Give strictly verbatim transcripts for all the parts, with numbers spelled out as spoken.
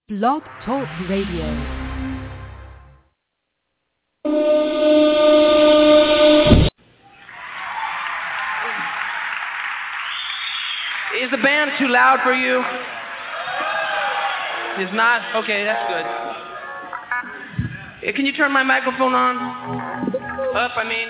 Blog Talk Radio. Is the band too loud for you? It's not? Okay, that's good. Can you turn my microphone on? Up, I mean.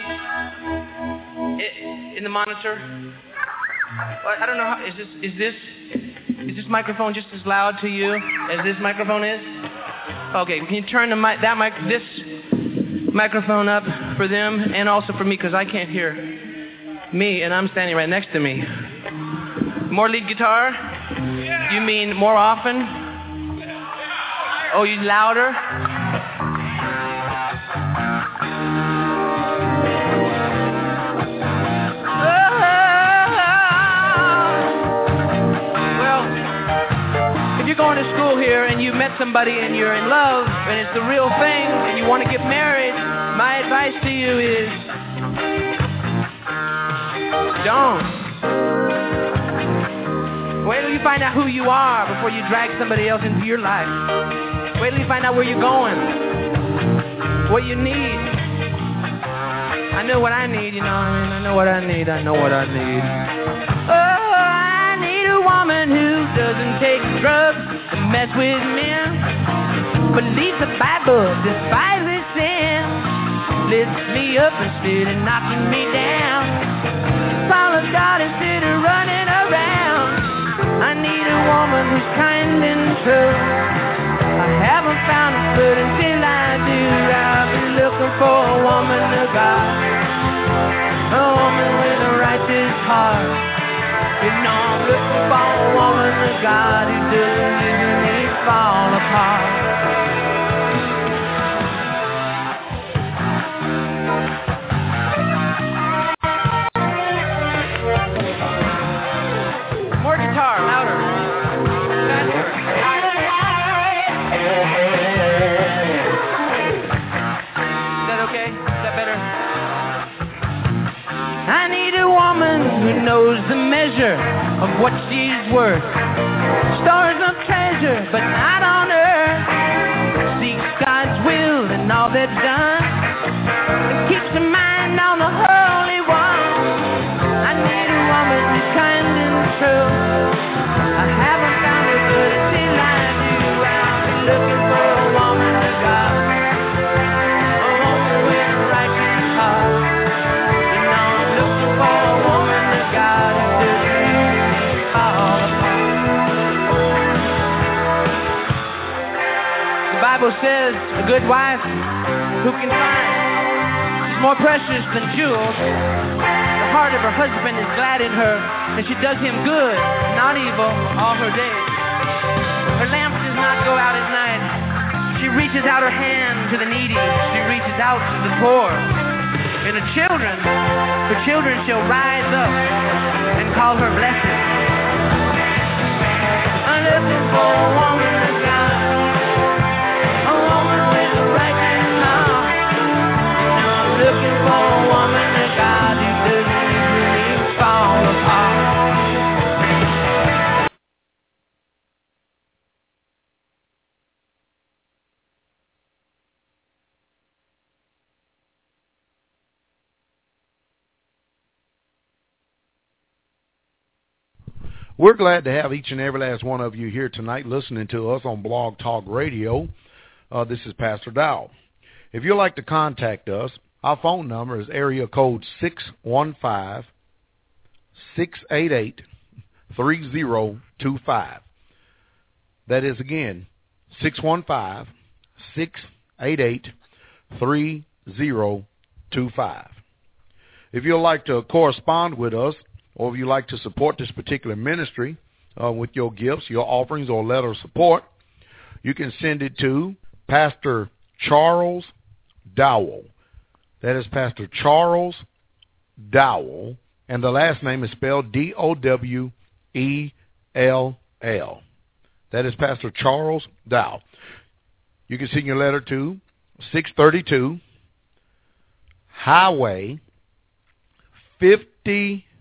In the monitor? I don't know how, is this, is this, is this microphone just as loud to you as this microphone is? Okay, can you turn the mic, that mic, this microphone up for them and also for me because I can't hear me and I'm standing right next to me. More lead guitar? Yeah. You mean more often? Oh, you louder? Well, if you're going to school here and you met somebody and you're in love and it's the real thing and you want to get married, my advice to you is don't. Wait till you find out who you are before you drag somebody else into your life. Wait till you find out where you're going, what you need. I know what I need, you know, I mean, I know what I need, I know what I need. Oh, I need a woman who doesn't take drugs to mess with men, believes the Bible, despises sin, lifts me up instead of knocking me down, follows God instead of running around. I need a woman who's kind and true. I haven't found her, but until I do, I'll be looking for a woman of God, a woman with a righteous heart. You know I'm looking for a woman of God who doesn't let me fall apart. More guitar, louder. Faster. Is that okay? Is that better? I need a woman who knows the measure of what she's worth. Stores of treasure, but not on earth. Seeks God's will and all that's done, and keeps her mind on the Holy One. I need a woman who's kind and true. I haven't found her, but until I do, I'll be looking for a woman of God, a woman with a righteous heart. You know I'm looking for a woman of God who doesn't let me fall apart. The Bible says a good wife who can find is more precious than jewels. The heart of her husband is glad in her, and she does him good, not evil, all her days. Her lamp does not go out at night. She reaches out her hand to the needy. She reaches out to the poor. And her children, her children shall rise up and call her blessed. I'm looking for a woman of God, a woman with a righteous heart. I'm looking for a woman of God who doesn't really fall apart. We're glad to have each and every last one of you here tonight listening to us on Blog Talk Radio. Uh, this is Pastor Dow. If you'd like to contact us, our phone number is area code six one five, six eight eight, three zero two five. That is, again, six one five, six eight eight, three zero two five. If you'd like to correspond with us, or if you'd like to support this particular ministry uh, with your gifts, your offerings, or letter of support, you can send it to Pastor Charles Dowell. That is Pastor Charles Dowell, and the last name is spelled D O W E L L. That is Pastor Charles Dowell. You can send your letter to six thirty-two Highway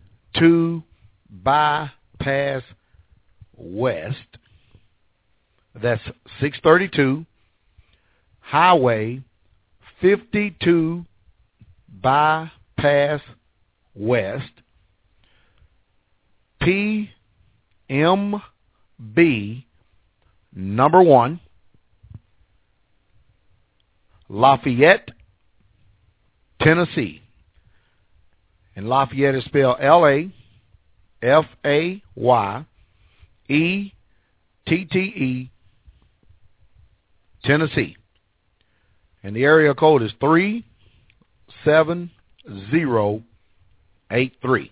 fifty-two Bypass West, That's six thirty-two Highway fifty-two Bypass West, P M B number one, Lafayette, Tennessee. And Lafayette is spelled L A F A Y E T T E, Tennessee. And the area code is three seven zero eight three.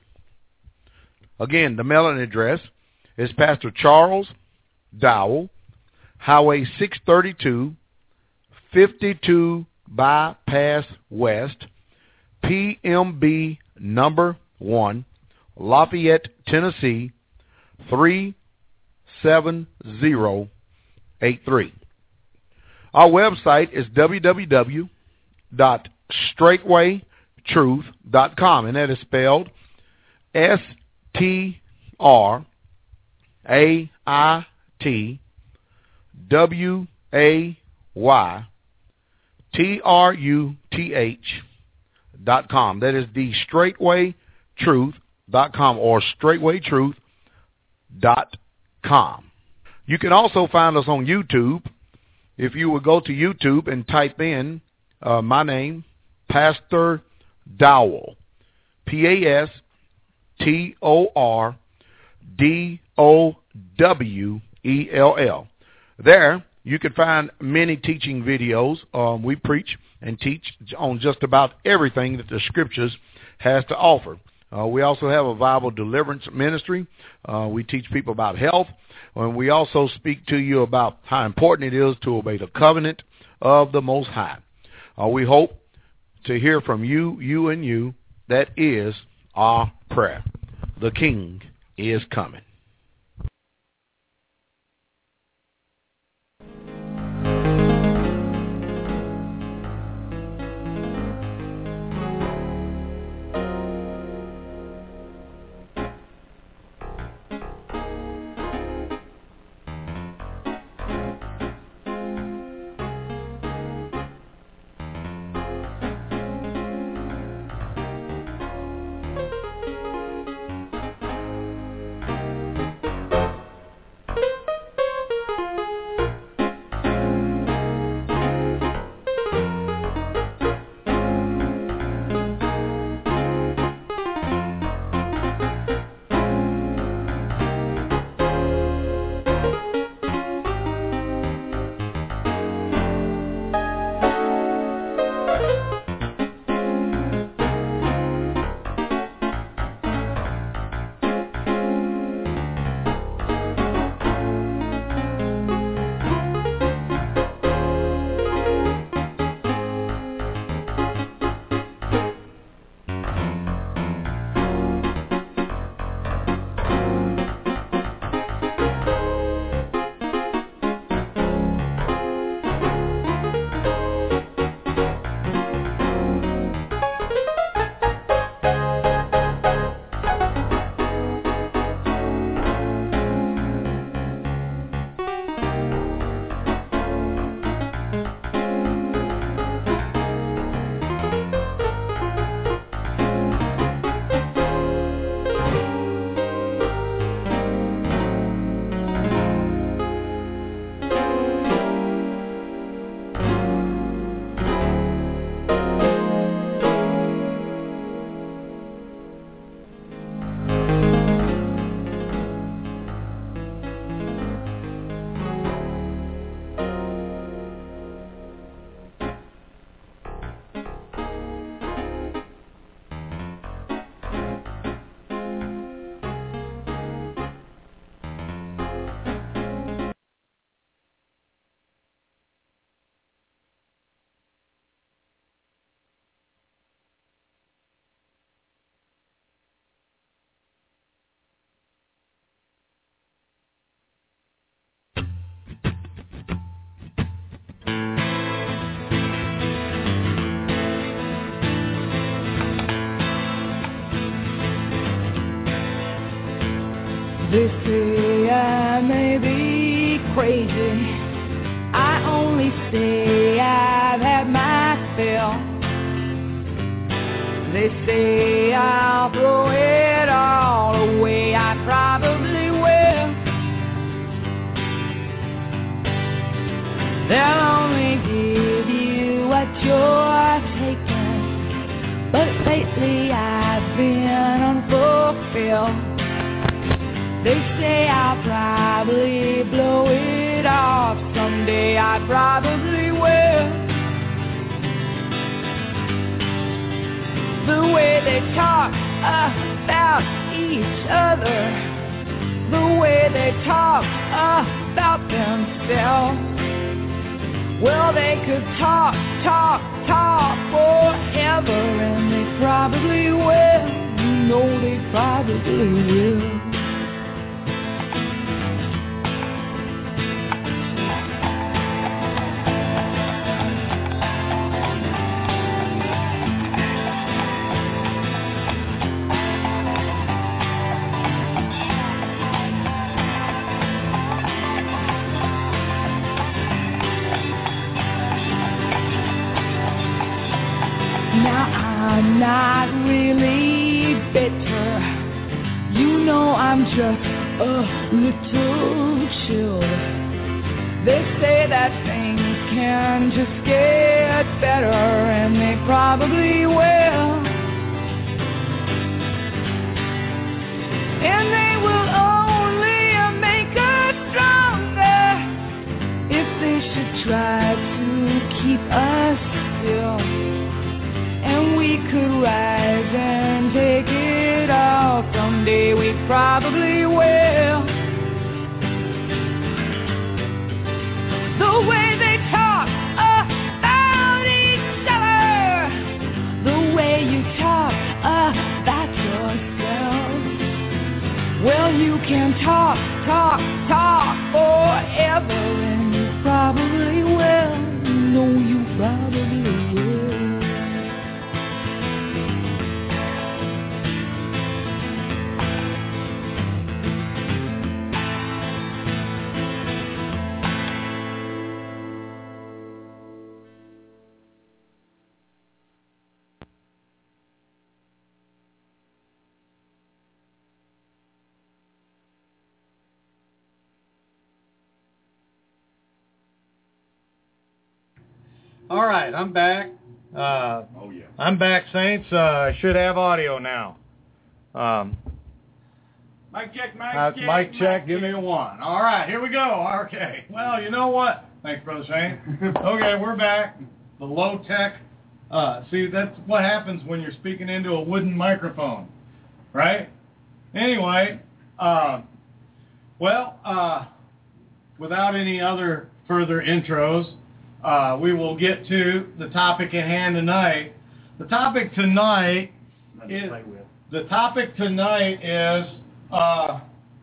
Again, the mailing address is Pastor Charles Dowell, Highway six thirty-two, fifty-two Bypass West, P M B number one, Lafayette, Tennessee, three seven zero eight three. Our website is w w w dot straightway truth dot com, and that is spelled S T R A I T W A Y T R U T H dot com. That is the straightway truth dot com or straightway truth dot com. You can also find us on YouTube. If you would go to YouTube and type in uh, my name, Pastor Dowell, P A S T O R D O W E L L. There, you can find many teaching videos. Um, we preach and teach on just about everything that the Scriptures has to offer. Uh, we also have a Bible deliverance ministry. Uh, we teach people about health. And we also speak to you about how important it is to obey the covenant of the Most High. Uh, we hope to hear from you, you and you. That is our prayer. The King is coming. They say I may be crazy, say I've had my fill. They say I'll throw it all away. I probably will. They'll only give you what you're taking, but lately I've been unfulfilled. They say I'll probably blow it off someday. I probably will. The way they talk about each other, the way they talk about themselves. Well, they could talk, talk, talk forever, and they probably will. You know they probably will. I'm not really bitter. You know I'm just a little chilled. They say that things can just get better, and they probably will. And they will only make us stronger if they should try to keep us still. And we could rise and take it all someday. We probably will. The way they talk about each other, the way you talk about yourself. Well, you can talk, talk, talk forever, and you probably will. No, you probably will. All right, I'm back. Uh, oh, yeah. I'm back, Saints. Uh, I should have audio now. Um, mic check, mic uh, check. Mic check, mic give check. me a one. All right, here we go. Okay. Well, you know what? Thanks, Brother Saint. Okay, we're back. The low-tech. Uh, see, that's what happens when you're speaking into a wooden microphone, right? Anyway, uh, well, uh, without any other further intros, Uh, we will get to the topic at hand tonight. The topic tonight is the topic tonight is uh,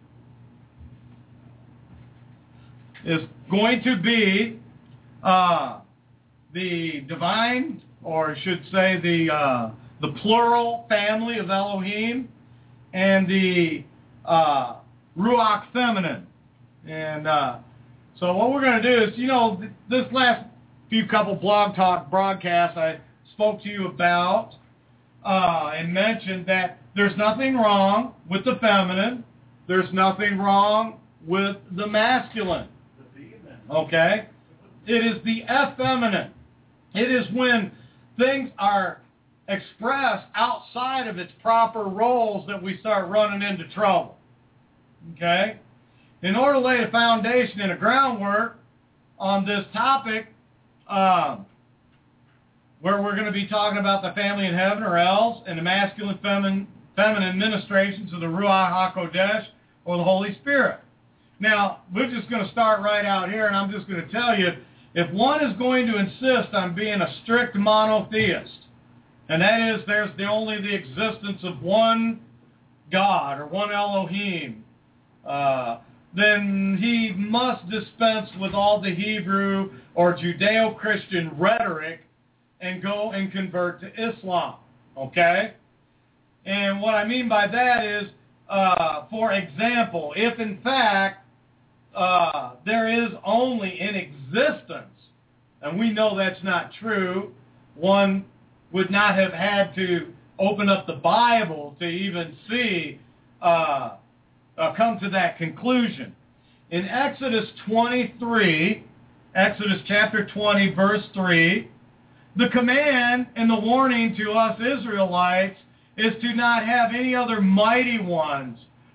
is going to be uh, the divine, or I should say the uh, the plural family of Elohim, and the uh, Ruach feminine. And uh, so what we're going to do is, you know, th- this last few couple blog talk broadcasts I spoke to you about uh, and mentioned that there's nothing wrong with the feminine. There's nothing wrong with the masculine. Okay? It is the effeminate. It is when things are expressed outside of its proper roles that we start running into trouble. Okay? In order to lay a foundation and a groundwork on this topic, Um, where we're going to be talking about the family in heaven, or else, and the masculine feminine, feminine ministrations of the Ruach HaKodesh, or the Holy Spirit. Now, we're just going to start right out here, and I'm just going to tell you, if one is going to insist on being a strict monotheist, and that is there's the only the existence of one God, or one Elohim, uh, then he must dispense with all the Hebrew or Judeo-Christian rhetoric and go and convert to Islam, okay? And what I mean by that is, uh, for example, if in fact uh, there is only in existence And we know that's not true. One would not have had to open up the Bible to even see, uh, uh, come to that conclusion. In Exodus twenty-three, Exodus chapter twenty, verse three, the command and the warning to us Israelites is to not have any other mighty ones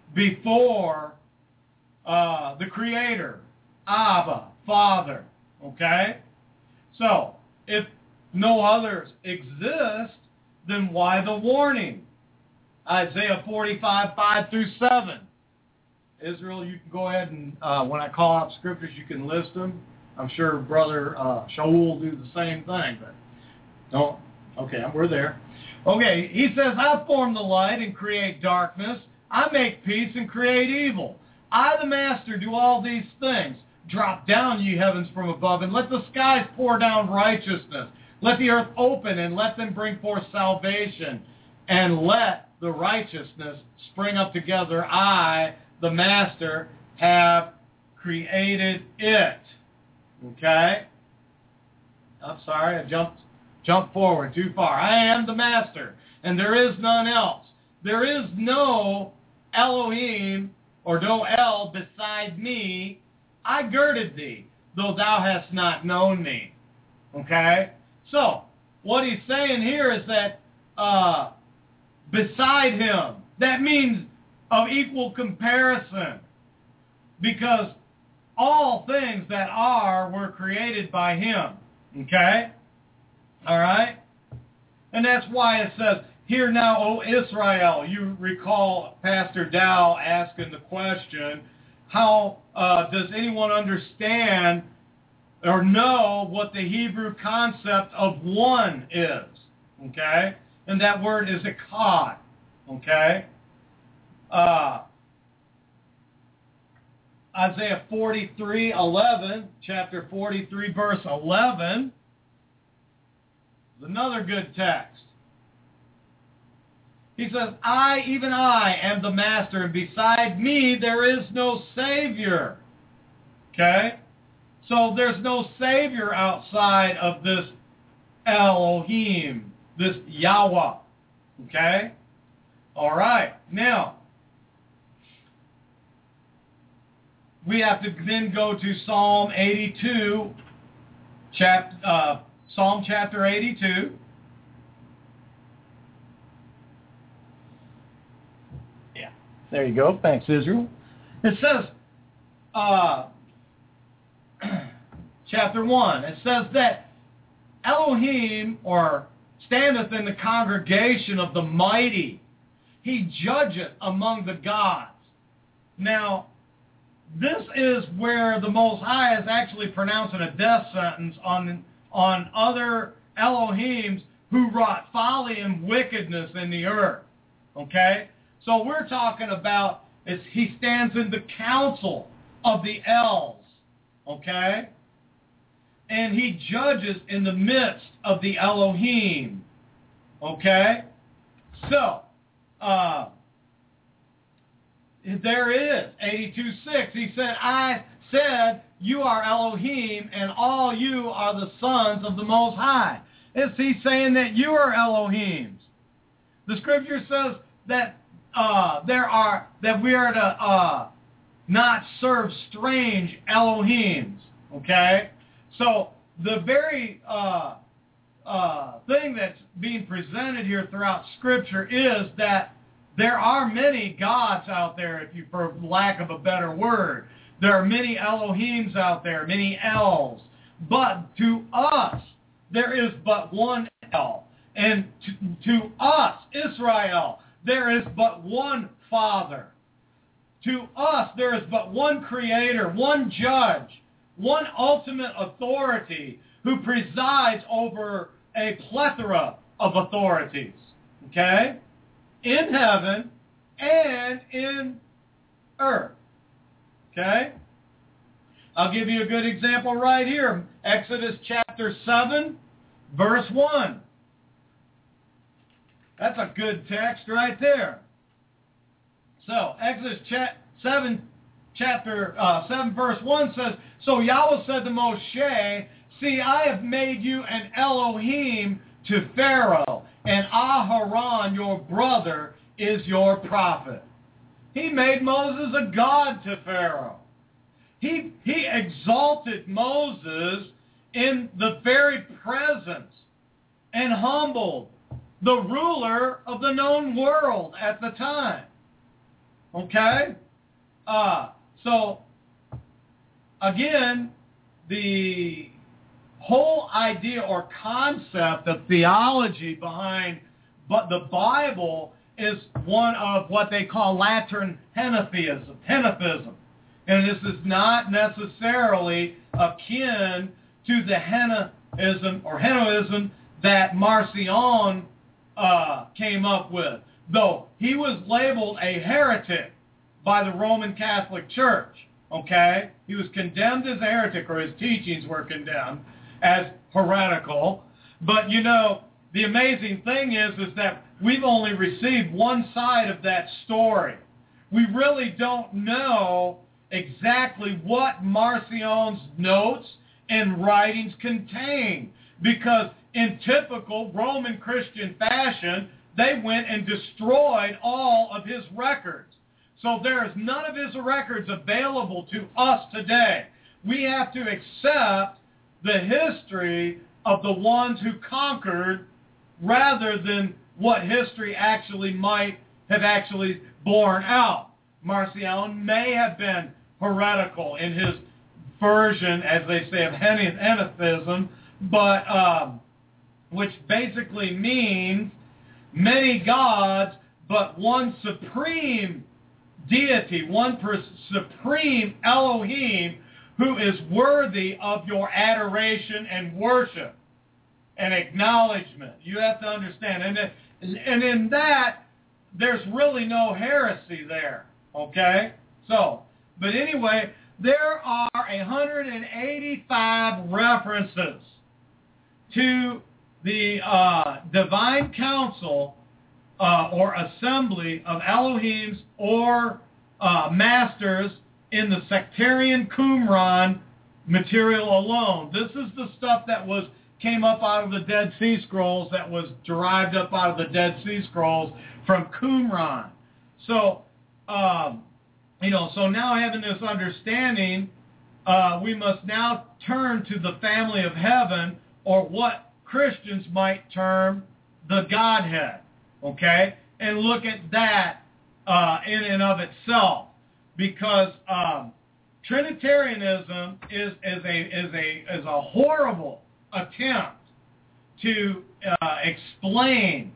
before uh, the Creator, Abba, Father. Okay? So, if no others exist, then why the warning? Isaiah forty-five, five through seven. Israel, you can go ahead and, uh, when I call out scriptures, you can list them. I'm sure Brother uh, Shaul will do the same thing, but don't. Okay, we're there. Okay, he says, I form the light and create darkness. I make peace and create evil. I, the Master, do all these things. Drop down, ye heavens from above, and let the skies pour down righteousness. Let the earth open, and let them bring forth salvation. And let the righteousness spring up together. I, the Master, have created it. Okay? I'm sorry, I jumped, jumped forward too far. I am the Master, and there is none else. There is no Elohim, or no El beside me. I girded thee, though thou hast not known me. Okay? So, what he's saying here is that uh, beside him, that means of equal comparison. Because all things that are were created by him. Okay? All right? And that's why it says, Hear now, O Israel. You recall Pastor Dow asking the question, how uh, does anyone understand or know what the Hebrew concept of one is? Okay? And that word is echad. Okay? Uh, Isaiah forty-three, eleven, chapter forty-three, verse eleven, is another good text. He says, I, even I, am the Master, and beside me there is no Savior. Okay? So there's no Savior outside of this Elohim, this Yahweh. Okay? All right. Now, we have to then go to Psalm eighty-two, chap, uh, Psalm chapter eighty-two. Yeah, there you go. Thanks, Israel. It says, uh, chapter one, it says that Elohim, or standeth in the congregation of the mighty. He judgeth among the gods. Now, this is where the Most High is actually pronouncing a death sentence on, on other Elohims who wrought folly and wickedness in the earth. Okay? So we're talking about is he stands in the council of the Els. Okay? And he judges in the midst of the Elohim. Okay? So, uh, there it is, eighty-two six. He said, I said, you are Elohim, and all you are the sons of the Most High. Is he saying that you are Elohims? The scripture says that uh, there are that we are to uh, not serve strange Elohims. Okay? So the very uh, uh, thing that's being presented here throughout Scripture is that there are many gods out there, if you, for lack of a better word. There are many Elohims out there, many Els. But to us, there is but one El. And to, to us, Israel, there is but one Father. To us, there is but one Creator, one Judge, one ultimate authority who presides over a plethora of authorities. Okay? In heaven and in earth. Okay? I'll give you a good example right here. Exodus chapter seven, verse one. That's a good text right there. So, Exodus cha- seven, chapter uh, seven, verse one says, So Yahweh said to Moshe, See, I have made you an Elohim to Pharaoh, and Aharon, your brother, is your prophet. He made Moses a god to Pharaoh. He, he exalted Moses in the very presence and humbled the ruler of the known world at the time. Okay? Uh, so, again, the whole idea or concept of theology behind but the Bible is one of what they call Latin henotheism. henotheism. And this is not necessarily akin to the Henoism or Henoism that Marcion uh, came up with, though he was labeled a heretic by the Roman Catholic Church. Okay? He was condemned as a heretic, or his teachings were condemned as heretical. But, you know, the amazing thing is, is that we've only received one side of that story. We really don't know exactly what Marcion's notes and writings contain, because in typical Roman Christian fashion, they went and destroyed all of his records. So there is none of his records available to us today. We have to accept the history of the ones who conquered rather than what history actually might have actually borne out. Marcion may have been heretical in his version, as they say, of henotheism, but um, which basically means many gods, but one supreme deity, one per- supreme Elohim who is worthy of your adoration and worship and acknowledgement. You have to understand. And, and in that, there's really no heresy there, okay? So, but anyway, there are one hundred eighty-five references to the uh, divine council uh, or assembly of Elohims or uh, masters in the sectarian Qumran material alone. This is the stuff that was came up out of the Dead Sea Scrolls, that was derived up out of the Dead Sea Scrolls from Qumran. So, um, you know, so now having this understanding, uh, we must now turn to the family of heaven, or what Christians might term the Godhead, okay? And look at that uh, in and of itself, because um, Trinitarianism is, is, a, is, a, is a horrible attempt to uh, explain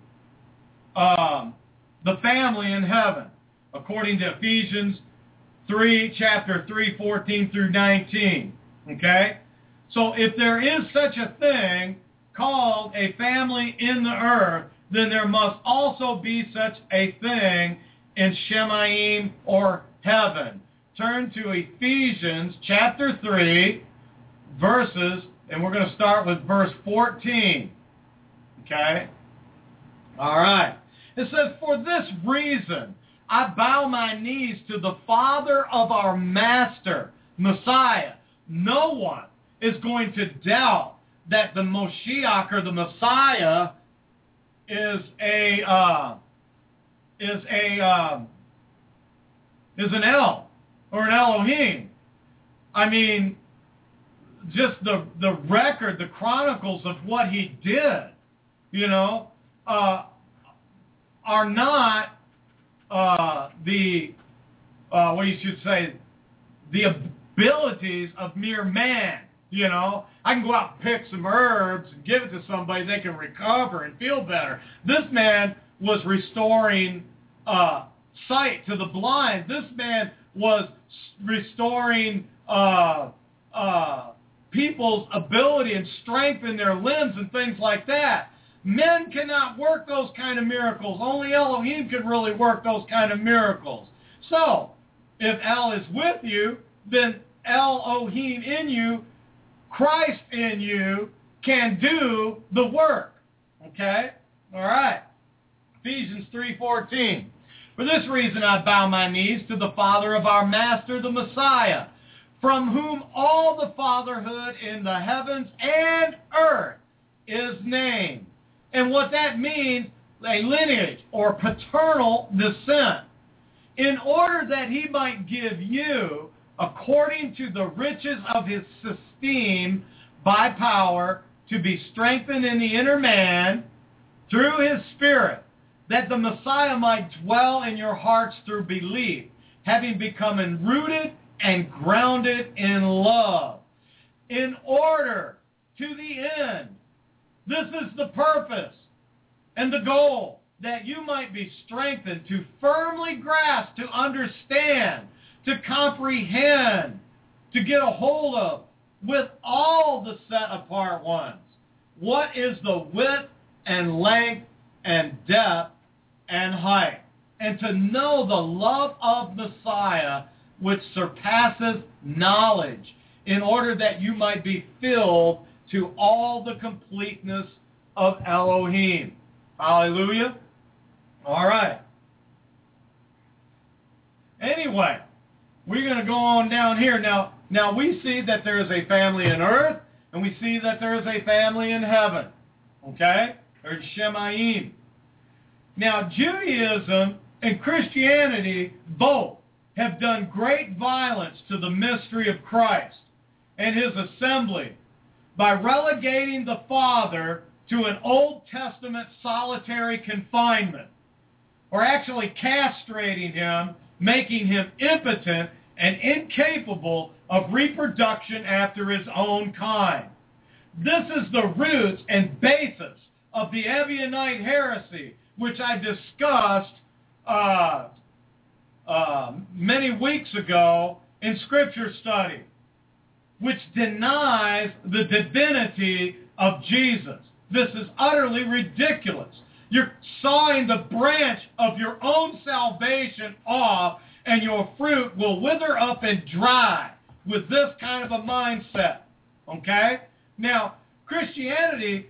um, the family in heaven, according to Ephesians three, chapter three, fourteen through nineteen. Okay? So if there is such a thing called a family in the earth, then there must also be such a thing in Shemayim, or heaven. Turn to Ephesians chapter three, verses, and we're going to start with verse fourteen. Okay? All right. It says, "For this reason I bow my knees to the Father of our Master, Messiah." No one is going to doubt that the Moshiach, or the Messiah, is a uh, is a uh, is an El, or an Elohim. I mean, just the the record, the chronicles of what he did, you know, uh, are not uh, the uh, what you should say, the abilities of mere man. You know, I can go out and pick some herbs and give it to somebody, they can recover and feel better. This man was restoring uh, sight to the blind. This man was restoring uh, uh, people's ability and strength in their limbs and things like that. Men cannot work those kind of miracles. Only Elohim can really work those kind of miracles. So, if El is with you, then Elohim in you, Christ in you, can do the work. Okay? All right. Ephesians three fourteen. "For this reason I bow my knees to the Father of our Master, the Messiah, from whom all the fatherhood in the heavens and earth is named. And what that means, a lineage or paternal descent, in order that he might give you, according to the riches of his esteem, by power, to be strengthened in the inner man through his Spirit, that the Messiah might dwell in your hearts through belief, having become enrooted and grounded in love, in order to the end. This is the purpose and the goal, that you might be strengthened to firmly grasp, to understand, to comprehend, to get a hold of, with all the set-apart ones, what is the width and length and depth and height, and to know the love of Messiah, which surpasses knowledge, in order that you might be filled to all the completeness of Elohim. Hallelujah. All right. Anyway, we're going to go on down here. Now, now we see that there is a family in earth, and we see that there is a family in heaven. Okay? There's Shemayim. Now, Judaism and Christianity both have done great violence to the mystery of Christ and his assembly by relegating the Father to an Old Testament solitary confinement, or actually castrating him, making him impotent and incapable of reproduction after his own kind. This is the roots and basis of the Ebionite heresy, which I discussed uh, uh, many weeks ago in Scripture study, which denies the divinity of Jesus. This is utterly ridiculous. You're sawing the branch of your own salvation off, and your fruit will wither up and dry with this kind of a mindset. Okay? Now, Christianity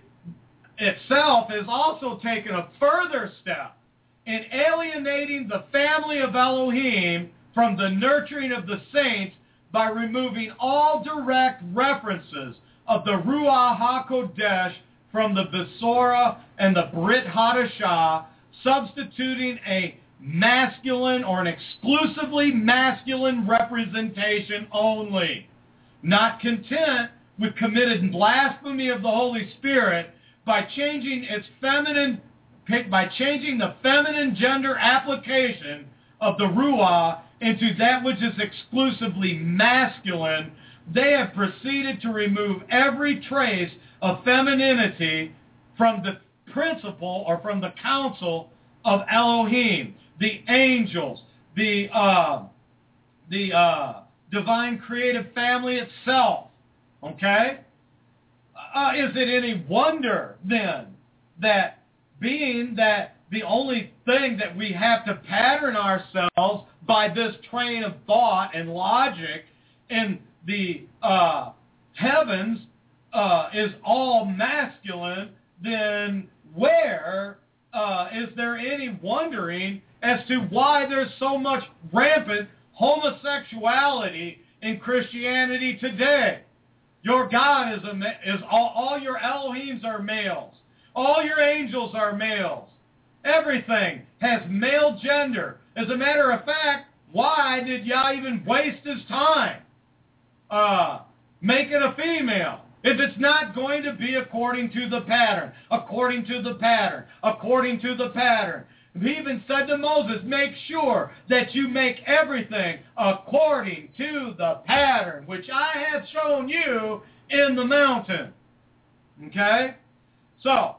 itself has also taken a further step in alienating the family of Elohim from the nurturing of the saints by removing all direct references of the Ruach HaKodesh from the Besorah and the Brit Hadashah, substituting a masculine or an exclusively masculine representation only. Not content with committed blasphemy of the Holy Spirit by changing its feminine, by changing the feminine gender application of the Ruach into that which is exclusively masculine, they have proceeded to remove every trace of femininity from the principle or from the council of Elohim, the angels, the uh, the uh, divine creative family itself. Okay? Uh, is it any wonder then that, being that the only thing that we have to pattern ourselves by this train of thought and logic in the uh, heavens uh, is all masculine, then where uh, is there any wondering as to why there's so much rampant homosexuality in Christianity today? Your God is, a, is all, all your Elohims are males. All your angels are males. Everything has male gender. As a matter of fact, why did Yah even waste his time uh, making a female? If it's not going to be according to the pattern, according to the pattern, according to the pattern. He even said to Moses, make sure that you make everything according to the pattern, which I have shown you in the mountain. Okay? So,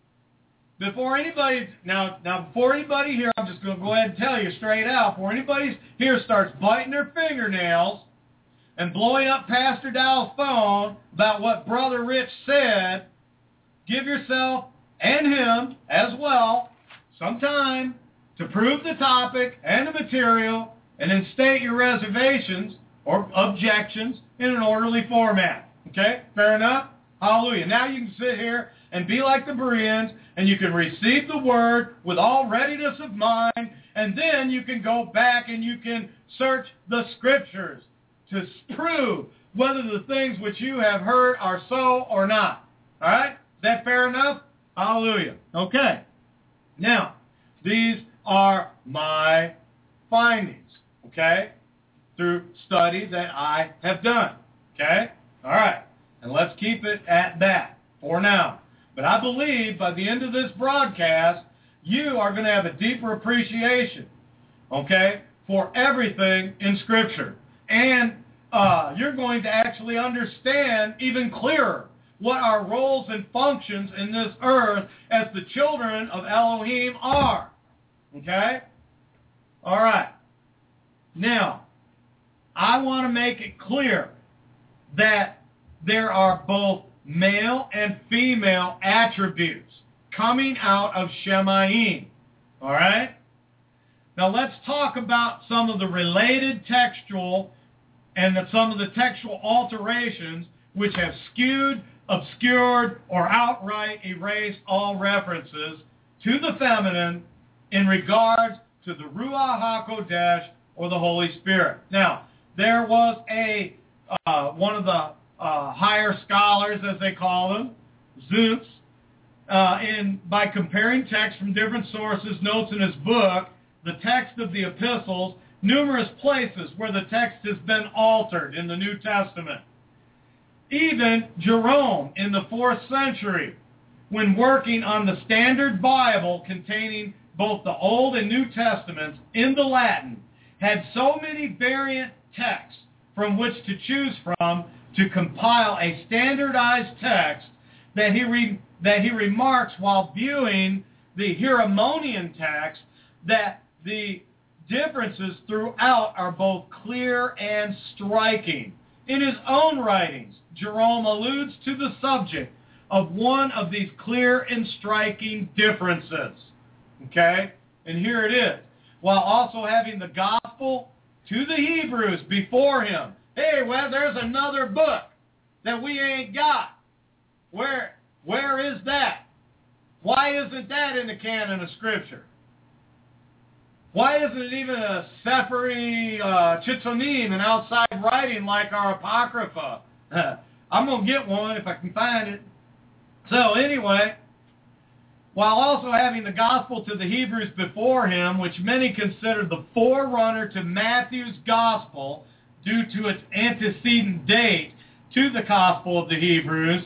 before anybody, now, now before anybody here, I'm just going to go ahead and tell you straight out, before anybody here starts biting their fingernails and blowing up Pastor Dow's phone about what Brother Rich said, give yourself and him as well some time to prove the topic and the material, and then state your reservations or objections in an orderly format. Okay? Fair enough? Hallelujah. Now you can sit here and be like the Bereans, and you can receive the word with all readiness of mind, and then you can go back and you can search the Scriptures to prove whether the things which you have heard are so or not. All right? Is that fair enough? Hallelujah. Okay. Now, these are my findings, okay, through study that I have done, okay? All right. And let's keep it at that for now. But I believe by the end of this broadcast, you are going to have a deeper appreciation, okay, for everything in Scripture. And uh, you're going to actually understand even clearer what our roles and functions in this earth as the children of Elohim are, okay? All right. Now, I want to make it clear that there are both male and female attributes coming out of Shemayim. All right? Now let's talk about some of the related textual and the, some of the textual alterations which have skewed, obscured, or outright erased all references to the feminine in regards to the Ruach HaKodesh or the Holy Spirit. Now, there was a uh, one of the uh, higher scholars, as they call them, Zeus, uh, in by comparing texts from different sources, notes in his book, the text of the epistles, numerous places where the text has been altered in the New Testament. Even Jerome in the fourth century, when working on the Standard Bible containing both the Old and New Testaments in the Latin, had so many variant texts from which to choose from to compile a standardized text that he re- that he remarks while viewing the Hieromonian text that the differences throughout are both clear and striking. In his own writings, Jerome alludes to the subject of one of these clear and striking differences. Okay? And here it is. While also having the gospel to the Hebrews before him. Hey, well, there's another book that we ain't got. Where, where is that? Why isn't that in the canon of Scripture? Why isn't it even a Sephri uh, Chitzonim, an outside writing like our Apocrypha? I'm going to get one if I can find it. So anyway, while also having the gospel to the Hebrews before him, which many consider the forerunner to Matthew's gospel due to its antecedent date to the gospel of the Hebrews,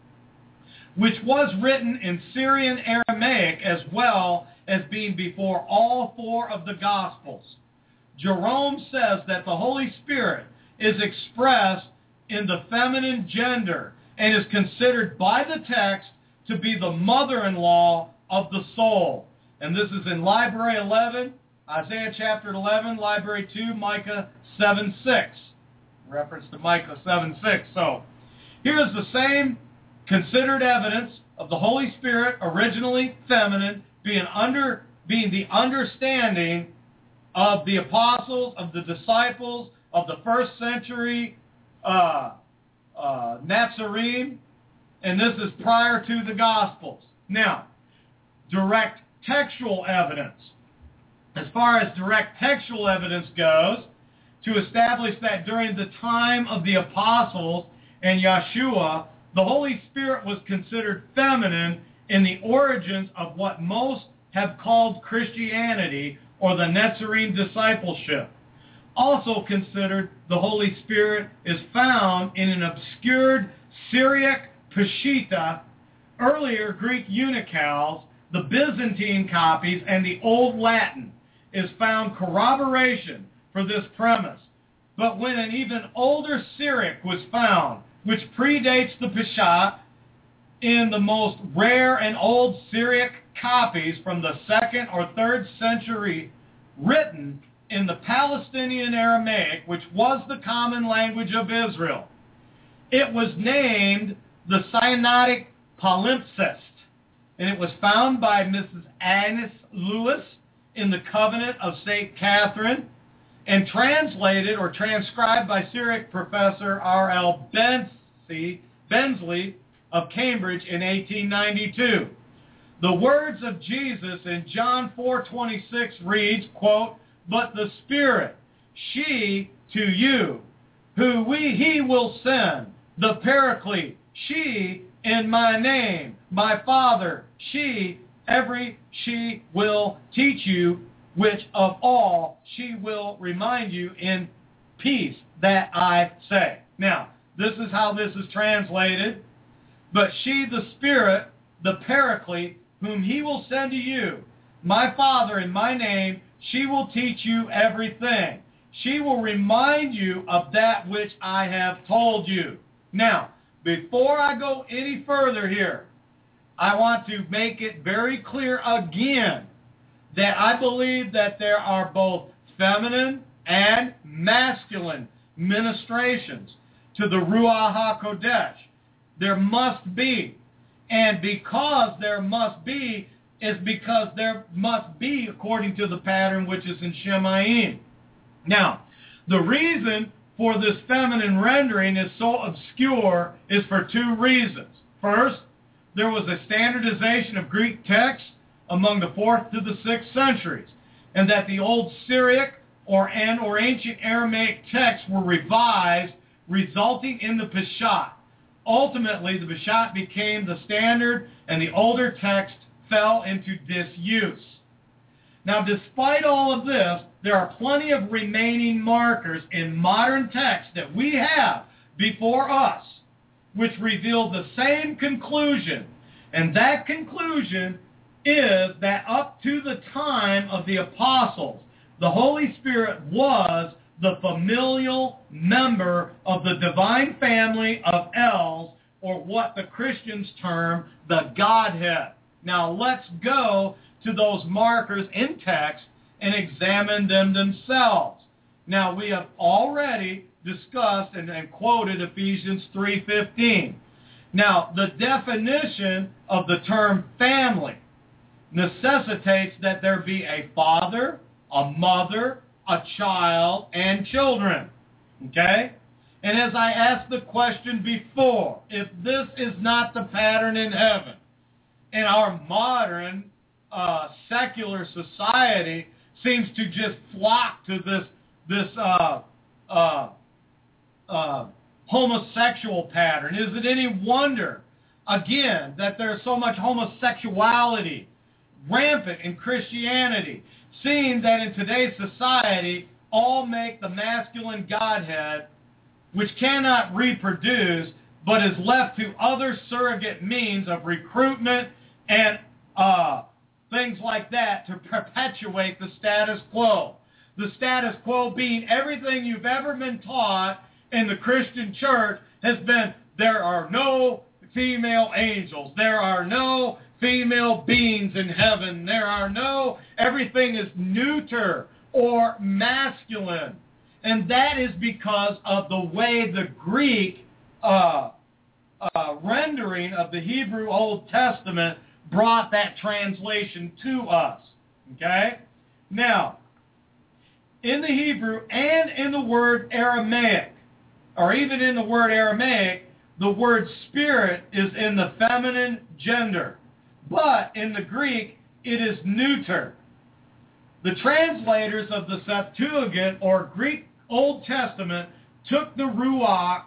which was written in Syrian Aramaic as well as being before all four of the Gospels. Jerome says that the Holy Spirit is expressed in the feminine gender and is considered by the text to be the mother-in-law of the soul. And this is in Library eleven, Isaiah chapter eleven, Library two, Micah seven six. Reference to Micah seven six. So, here's the same considered evidence of the Holy Spirit, originally feminine, being under being the understanding of the apostles, of the disciples, of the first century uh, uh, Nazarene, and this is prior to the Gospels. Now, direct textual evidence. As far as direct textual evidence goes, to establish that during the time of the apostles and Yeshua, the Holy Spirit was considered feminine in the origins of what most have called Christianity or the Nazarene discipleship. Also considered, the Holy Spirit is found in an obscured Syriac Peshitta, earlier Greek Unicals, the Byzantine copies, and the Old Latin is found corroboration for this premise. But when an even older Syriac was found, which predates the Peshat, in the most rare and old Syriac copies from the second or third century, written in the Palestinian Aramaic, which was the common language of Israel. It was named the Sinaitic Palimpsest, and it was found by Missus Agnes Lewis in the Covenant of Saint Catherine, and translated or transcribed by Syriac professor R L Bensley of Cambridge in eighteen ninety-two. The words of Jesus in John four twenty-six reads, quote, "But the Spirit, she to you, who we he will send, the Paraclete, she in my name, my Father, she, every she will teach you, which of all she will remind you in peace that I say. Now, this is how this is translated. But she, the Spirit, the Paraclete, whom he will send to you, my Father in my name, she will teach you everything. She will remind you of that which I have told you. Now, before I go any further here, I want to make it very clear again that I believe that there are both feminine and masculine ministrations to the Ruach HaKodesh. There must be. And because there must be, is because there must be according to the pattern which is in Shemayim. Now, the reason for this feminine rendering is so obscure is for two reasons. First, there was a standardization of Greek texts among the fourth to the sixth centuries, and that the old Syriac or and or ancient Aramaic texts were revised, resulting in the Peshat. Ultimately, the Peshat became the standard, and the older text fell into disuse. Now, despite all of this, there are plenty of remaining markers in modern texts that we have before us, which reveal the same conclusion. And that conclusion is that up to the time of the apostles, the Holy Spirit was the familial member of the divine family of Els, or what the Christians term the Godhead. Now let's go to those markers in text and examine them themselves. Now we have already discussed and, and quoted Ephesians three fifteen. Now the definition of the term family necessitates that there be a father, a mother, a child, and children. Okay? And as I asked the question before, if this is not the pattern in heaven, and our modern uh, secular society seems to just flock to this this uh, uh, uh, homosexual pattern, is it any wonder, again, that there's so much homosexuality rampant in Christianity, seeing that in today's society all make the masculine Godhead, which cannot reproduce, but is left to other surrogate means of recruitment and uh, things like that to perpetuate the status quo. The status quo being everything you've ever been taught in the Christian church has been, there are no female angels, there are no female beings in heaven, there are no, everything is neuter or masculine. And that is because of the way the Greek uh, uh, rendering of the Hebrew Old Testament brought that translation to us. Okay? Now, in the Hebrew and in the word Aramaic, or even in the word Aramaic, the word spirit is in the feminine gender. But in the Greek, it is neuter. The translators of the Septuagint, or Greek Old Testament, took the Ruach,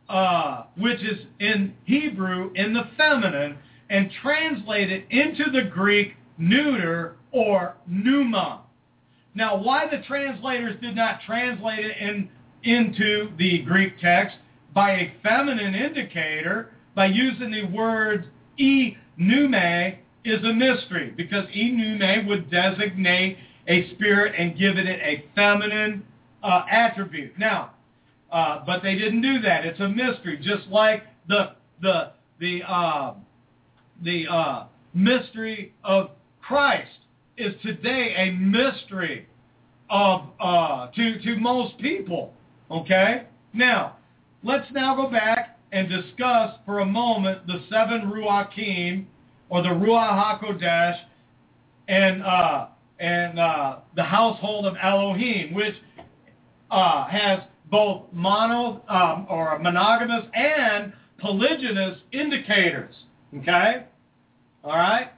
uh, which is in Hebrew in the feminine, and translated into the Greek neuter, or pneuma. Now, why the translators did not translate it in, into the Greek text by a feminine indicator, by using the words e pneume, is a mystery, because e pneume would designate a spirit and give it a feminine uh, attribute. Now, uh, but they didn't do that. It's a mystery, just like the the the uh, the uh, mystery of Christ is today a mystery of uh, to to most people. Okay. Now, let's now go back and discuss for a moment the seven Ruachim, or the Ruach HaKodesh, and uh, and uh, the household of Elohim, which uh, has both mono um, or monogamous and polygynous indicators. Okay? All right?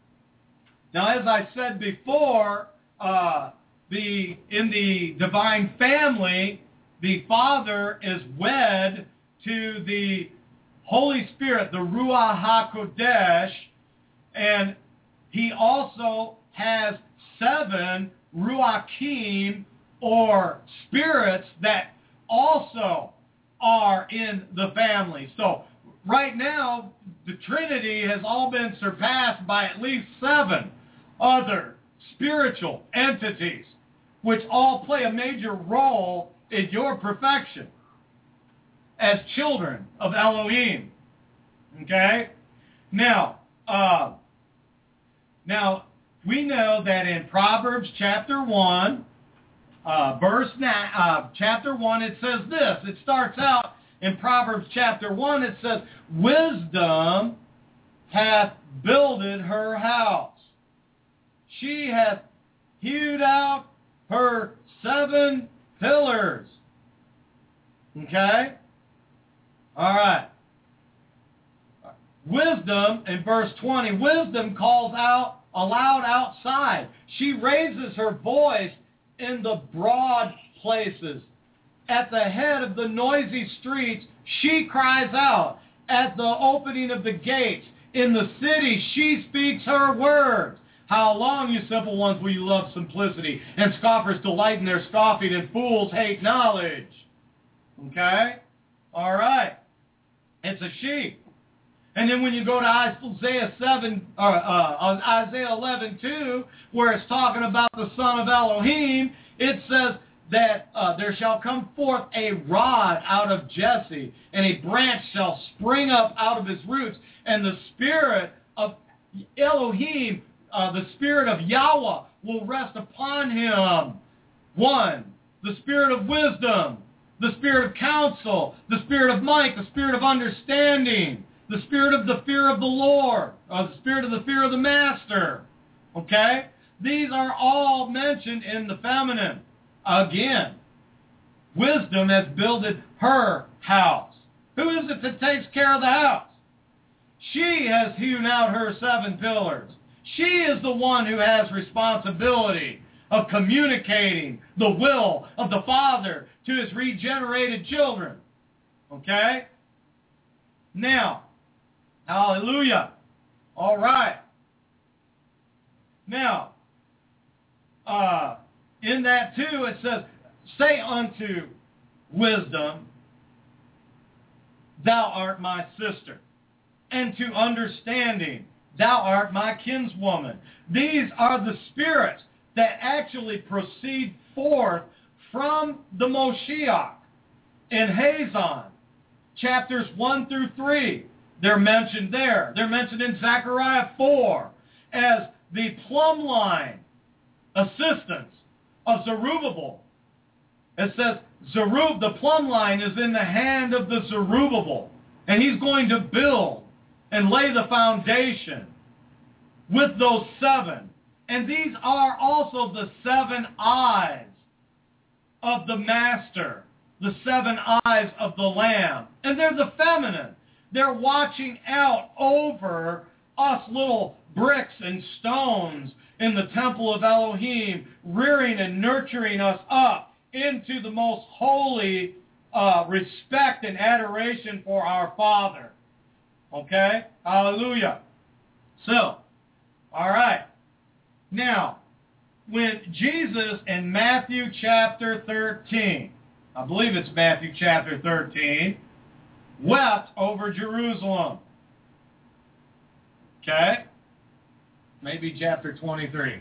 Now, as I said before, uh, the in the divine family, the Father is wed to the Holy Spirit, the Ruach HaKodesh, and he also has seven Ruachim, or spirits, that also are in the family. So right now, the Trinity has all been surpassed by at least seven other spiritual entities, which all play a major role in your perfection as children of Elohim. Okay? Now, uh, now we know that in Proverbs chapter one, uh, verse nine, uh, chapter one, it says this. It starts out in Proverbs chapter one. It says, "Wisdom hath builded her house. She hath hewed out her seven pillars." Okay? All right. Wisdom, in verse twenty, wisdom calls out aloud outside. She raises her voice in the broad places. At the head of the noisy streets, she cries out. At the opening of the gates, in the city, she speaks her words. How long, you simple ones, will you love simplicity? And scoffers delight in their scoffing, and fools hate knowledge. Okay? All right. It's a she. And then when you go to Isaiah seven, or uh, Isaiah eleven two, where it's talking about the son of Elohim, it says that uh, there shall come forth a rod out of Jesse, and a branch shall spring up out of his roots, and the spirit of Elohim, uh, the spirit of Yahweh, will rest upon him. One, the spirit of wisdom, the spirit of counsel, the spirit of might, the spirit of understanding, the spirit of the fear of the Lord, or the spirit of the fear of the master. Okay? These are all mentioned in the feminine. Again, wisdom has builded her house. Who is it that takes care of the house? She has hewn out her seven pillars. She is the one who has responsibility of communicating the will of the Father to his regenerated children. Okay? Now, hallelujah. All right. Now, uh, in that too, it says, "Say unto wisdom, thou art my sister, and to understanding, thou art my kinswoman." These are the spirits that actually proceed forth from the Moshiach. In Hazon, chapters one through three, they're mentioned there. They're mentioned in Zechariah four as the plumb line assistants of Zerubbabel. It says, Zerub, the plumb line is in the hand of the Zerubbabel, and he's going to build and lay the foundation with those seven. And these are also the seven eyes of the Master, the seven eyes of the Lamb. And they're the feminine. They're watching out over us little bricks and stones in the temple of Elohim, rearing and nurturing us up into the most holy uh, respect and adoration for our Father. Okay? Hallelujah. So, all right. Now, when Jesus in Matthew chapter thirteen, I believe it's Matthew chapter thirteen, wept over Jerusalem. Okay? Maybe chapter twenty-three.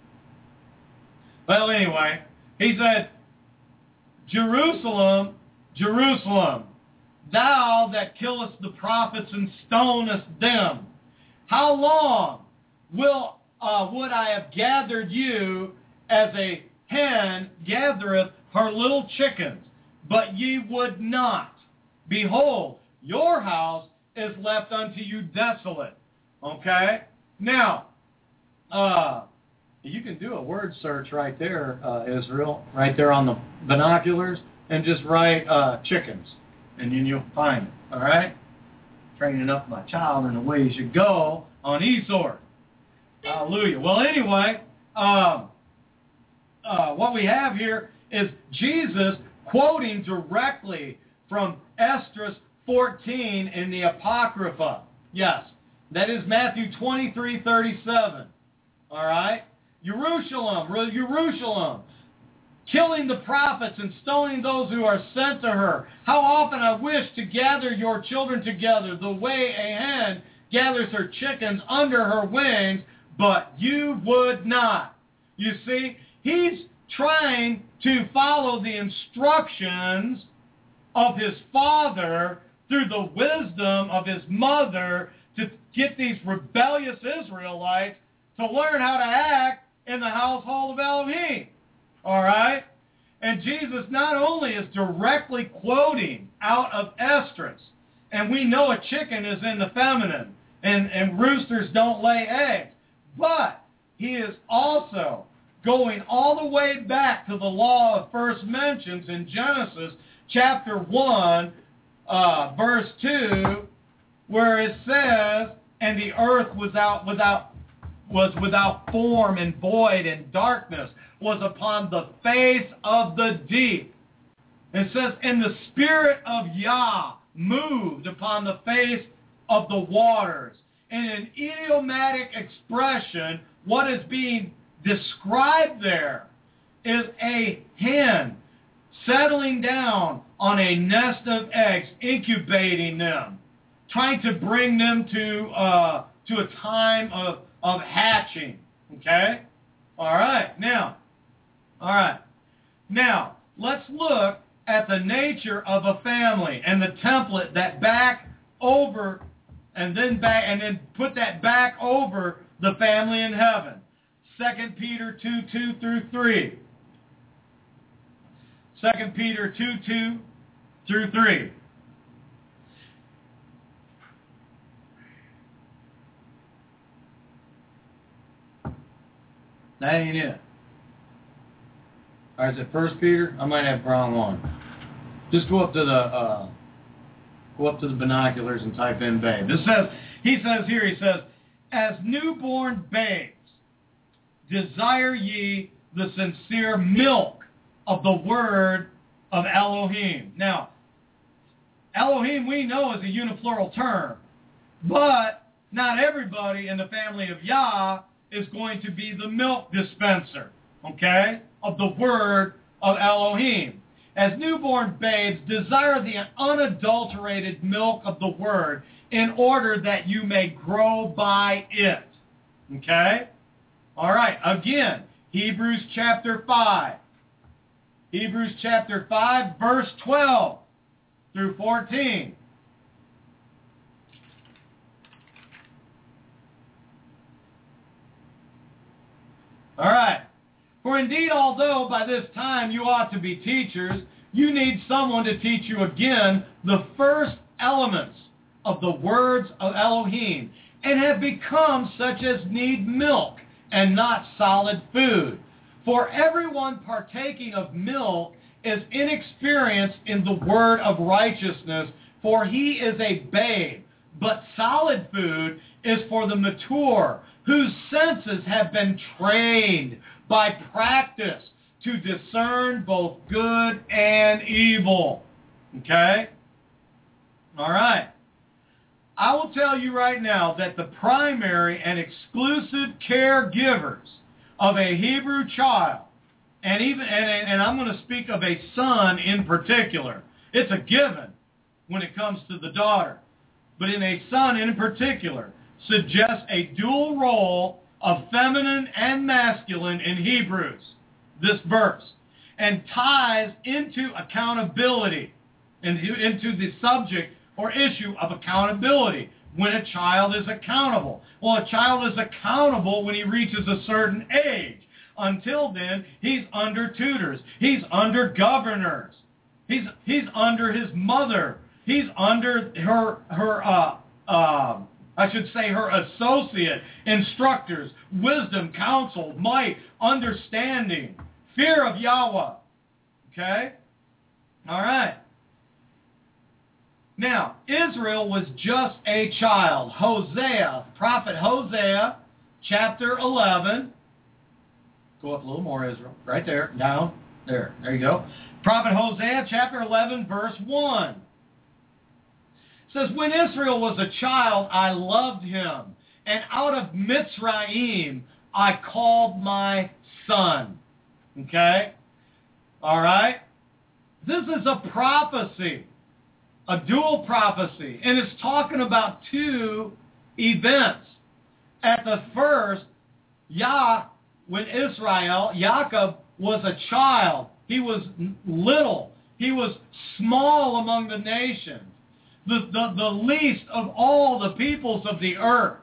Well, anyway, he said, "Jerusalem, Jerusalem, thou that killest the prophets and stonest them, how long will uh, would I have gathered you as a hen gathereth her little chickens, but ye would not. Behold, your house is left unto you desolate." Okay? Now, uh, you can do a word search right there, uh, Israel, right there on the binoculars, and just write uh, chickens, and then you'll find it. All right? Training up my child in the way he should go on eSword. Hallelujah. Well, anyway, um, uh, what we have here is Jesus quoting directly from Esdras fourteen in the Apocrypha. Yes, that is Matthew twenty-three thirty-seven. All right? Jerusalem, Jerusalem, killing the prophets and stoning those who are sent to her. How often I wish to gather your children together the way a hen gathers her chickens under her wings, but you would not. You see, he's trying to follow the instructions of his father through the wisdom of his mother to get these rebellious Israelites to learn how to act in the household of Elohim. All right? And Jesus not only is directly quoting out of Esdras, and we know a chicken is in the feminine, and, and roosters don't lay eggs, but he is also going all the way back to the law of first mentions in Genesis chapter one, uh, verse two, where it says, and the earth was out without was without form and void, and darkness was upon the face of the deep. It says, and the Spirit of Yah moved upon the face of the waters. In an idiomatic expression, what is being described there is a hen settling down on a nest of eggs, incubating them, trying to bring them to uh, to a time of, of hatching. Okay? All right. Now, all right. Now, let's look at the nature of a family and the template that back over and then back and then put that back over the family in heaven. Second Peter two, two through three. Second Peter two, two through three. That ain't it. Or is it First Peter? I might have the wrong one. Just go up to the uh, go up to the binoculars and type in babe. It says, he says here, he says, as newborn babes, desire ye the sincere milk of the word of Elohim. Now, Elohim we know is a uniplural term, but not everybody in the family of Yah is going to be the milk dispenser, okay, of the word of Elohim. As newborn babes, desire the unadulterated milk of the word in order that you may grow by it. Okay? All right. Again, Hebrews chapter five. Hebrews chapter five, verse twelve through fourteen. All right. For indeed, although by this time you ought to be teachers, you need someone to teach you again the first elements of the words of Elohim, and have become such as need milk and not solid food. For everyone partaking of milk is inexperienced in the word of righteousness, for he is a babe. But solid food is for the mature, whose senses have been trained by practice to discern both good and evil. Okay? All right. I will tell you right now that the primary and exclusive caregivers of a Hebrew child, and even and, and I'm going to speak of a son in particular. It's a given when it comes to the daughter. But in a son in particular, suggests a dual role of feminine and masculine in Hebrews, this verse, and ties into accountability, into, into the subject or issue of accountability when a child is accountable. Well, a child is accountable when he reaches a certain age. Until then, he's under tutors. He's under governors. He's he's under his mother. He's under her her uh uh I should say her associate instructors, wisdom, counsel, might, understanding, fear of Yahweh. Okay? All right. Now, Israel was just a child. Hosea, prophet Hosea, chapter eleven. Go up a little more, Israel. Right there. Down. There. There you go. Prophet Hosea chapter eleven, verse one. It says, when Israel was a child, I loved him, and out of Mitzrayim I called my son. Okay? All right? This is a prophecy, a dual prophecy, and it's talking about two events. At the first, Yah, when Israel, Yaakov, was a child, he was little, he was small among the nations, the, the, the least of all the peoples of the earth.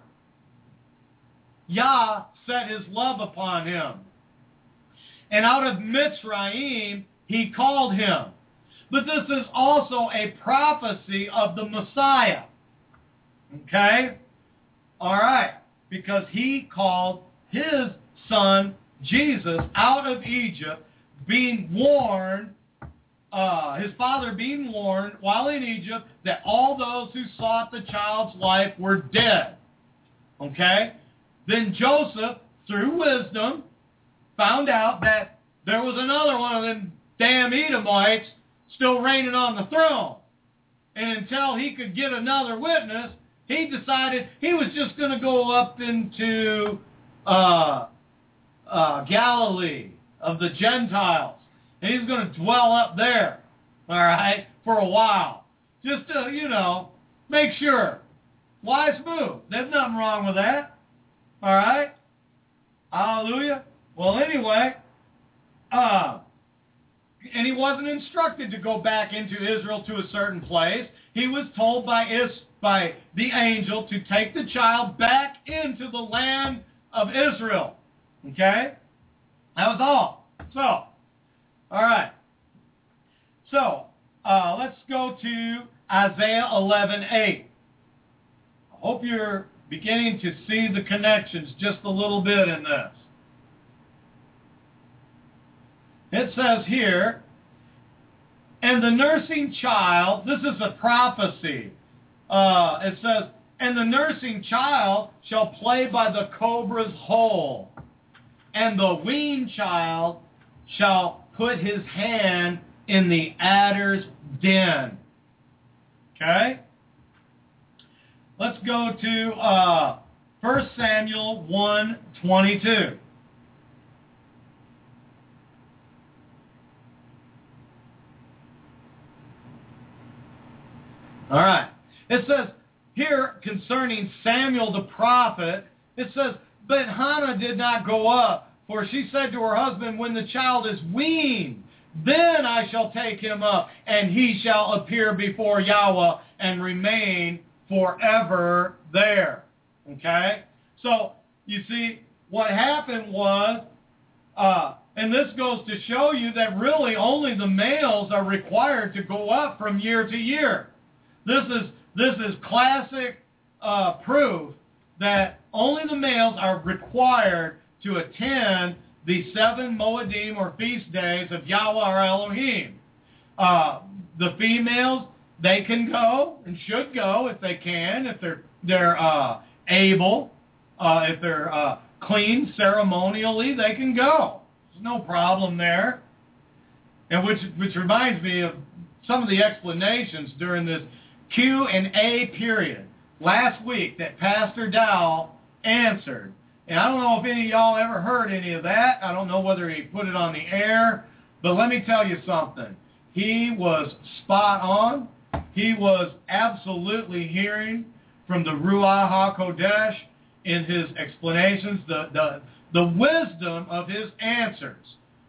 Yah set his love upon him. And out of Mitzrayim, he called him. But this is also a prophecy of the Messiah. Okay? All right. Because he called his son, Jesus, out of Egypt, being warned, uh, his father being warned while in Egypt that all those who sought the child's life were dead. Okay? Then Joseph, through wisdom, found out that there was another one of them damn Edomites still reigning on the throne. And until he could get another witness, he decided he was just going to go up into uh, uh, Galilee of the Gentiles. And he's going to dwell up there, all right, for a while. Just to, you know, make sure. Wise move. There's nothing wrong with that. All right? Hallelujah. Well, anyway, uh, and he wasn't instructed to go back into Israel to a certain place. He was told by, Is, by the angel to take the child back into the land of Israel. Okay? That was all. So, all right. So, uh, let's go to Isaiah eleven eight. I hope you're beginning to see the connections just a little bit in this. It says here, and the nursing child, this is a prophecy. Uh, it says, and the nursing child shall play by the cobra's hole, and the weaned child shall put his hand in the adder's den. Okay? Let's go to uh, First Samuel one twenty-two. All right. It says here concerning Samuel the prophet, it says, but Hannah did not go up, for she said to her husband, when the child is weaned, then I shall take him up, and he shall appear before Yahweh and remain forever there. Okay? So, you see, what happened was, uh, and this goes to show you that really only the males are required to go up from year to year. This is this is classic uh, proof that only the males are required to attend the seven Moedim or feast days of Yahweh or Elohim. Uh, the females, they can go and should go if they can, if they're they're uh, able, uh, if they're uh, clean ceremonially, they can go. There's no problem there. And which which reminds me of some of the explanations during this Q and A period last week that Pastor Dow answered. And I don't know if any of y'all ever heard any of that. I don't know whether he put it on the air. But let me tell you something. He was spot on. He was absolutely hearing from the Ruach HaKodesh in his explanations. The, the, the wisdom of his answers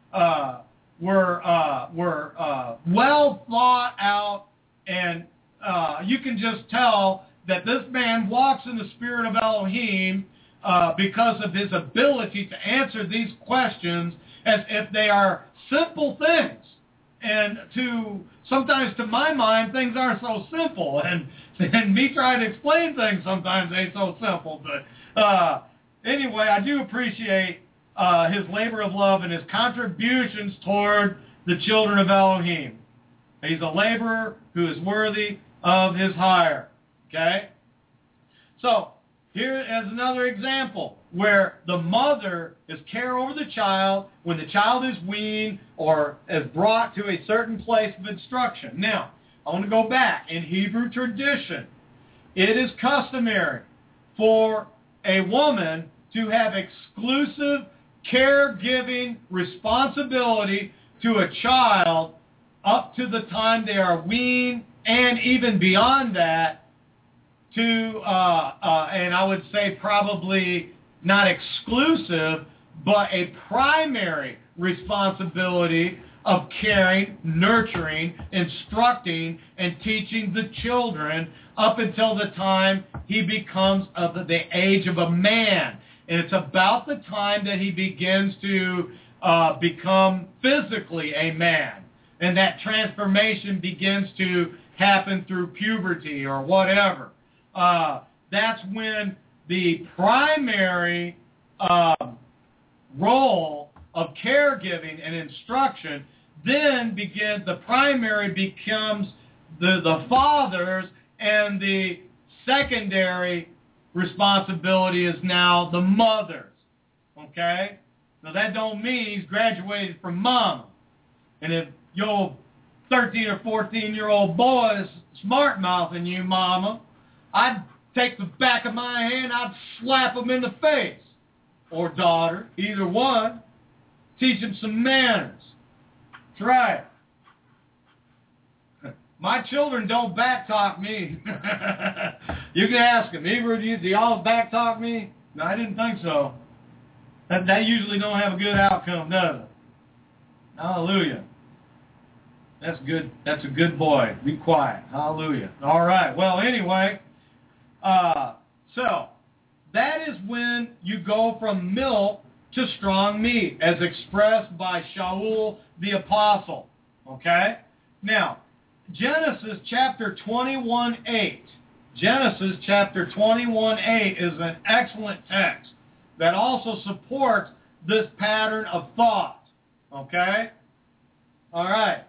uh, were, uh, were uh, well thought out, and uh, you can just tell that this man walks in the spirit of Elohim uh, because of his ability to answer these questions as if they are simple things. And to sometimes, to my mind, things aren't so simple. And, and me trying to explain things sometimes ain't so simple. But uh, anyway, I do appreciate uh, his labor of love and his contributions toward the children of Elohim. He's a laborer who is worthy of his hire. Okay? So, here is another example where the mother is care over the child when the child is weaned or is brought to a certain place of instruction. Now, I want to go back. In Hebrew tradition, it is customary for a woman to have exclusive caregiving responsibility to a child up to the time they are weaned, and even beyond that, to, uh, uh, and I would say probably not exclusive, but a primary responsibility of caring, nurturing, instructing, and teaching the children up until the time he becomes of the age of a man. And it's about the time that he begins to uh, become physically a man. And that transformation begins to happen through puberty or whatever. Uh, that's when the primary uh, role of caregiving and instruction then begins, the primary becomes the, the father's, and the secondary responsibility is now the mother's. Okay? Now that don't mean he's graduated from mom. And if your thirteen or fourteen-year-old boy is smart-mouthing you, mama, I'd take the back of my hand, I'd slap him in the face. Or daughter, either one. Teach him some manners. Try it. My children don't backtalk me. You can ask them, Ebro, do, you, do y'all backtalk me? No, I didn't think so. That, that usually don't have a good outcome, does it? Hallelujah. That's good. That's a good boy. Be quiet. Hallelujah. All right. Well, anyway, uh, so that is when you go from milk to strong meat, as expressed by Shaul the Apostle. Okay? Now, Genesis chapter twenty-one eight. Genesis chapter twenty-one eight is an excellent text that also supports this pattern of thought. Okay? All right.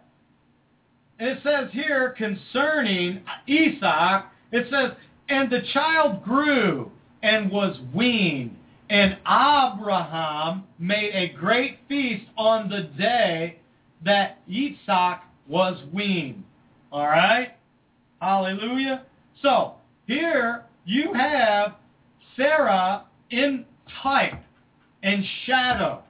It says here concerning Isaac, it says, and the child grew and was weaned, and Abraham made a great feast on the day that Isaac was weaned. All right? Hallelujah. So, here you have Sarah in type and shadow.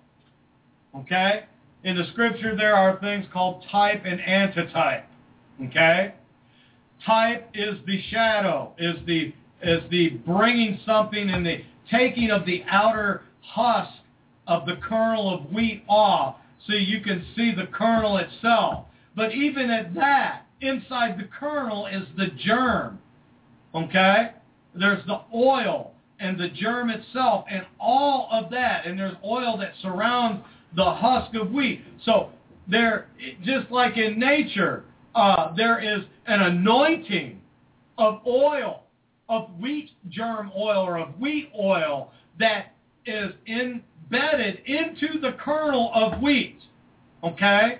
Okay? In the scripture, there are things called type and antitype. Okay? Type is the shadow, is the is the bringing something and the taking of the outer husk of the kernel of wheat off so you can see the kernel itself. But even at that, inside the kernel is the germ. Okay? There's the oil and the germ itself and all of that. And there's oil that surrounds the husk of wheat. So there, just like in nature, uh, there is an anointing of oil, of wheat germ oil or of wheat oil that is embedded into the kernel of wheat. Okay?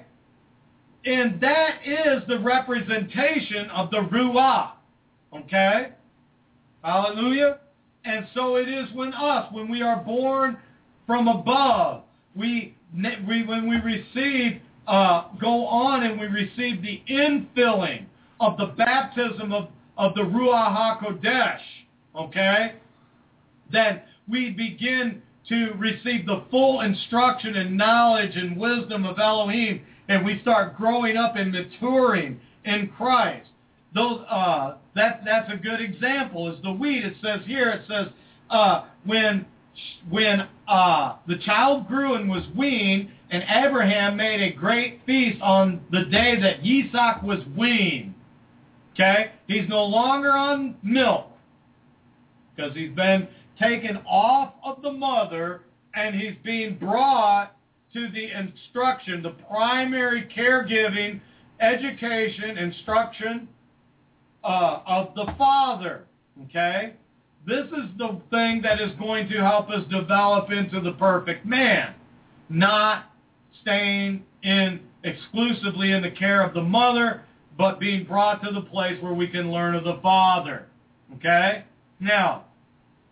And that is the representation of the Ruach. Okay? Hallelujah? And so it is when us, when we are born from above, we, we when we receive, uh, go on and we receive the infilling of the baptism of, of the Ruach HaKodesh, okay? Then we begin to receive the full instruction and knowledge and wisdom of Elohim, and we start growing up and maturing in Christ. Those, uh, that, that's a good example, is the wheat. It says here, it says, uh, when, when uh, the child grew and was weaned, and Abraham made a great feast on the day that Isaac was weaned. Okay? He's no longer on milk, because he's been taken off of the mother, and he's being brought to the instruction, the primary caregiving, education, instruction uh, of the father. Okay? This is the thing that is going to help us develop into the perfect man, not staying in exclusively in the care of the mother, but being brought to the place where we can learn of the father. Okay? Now,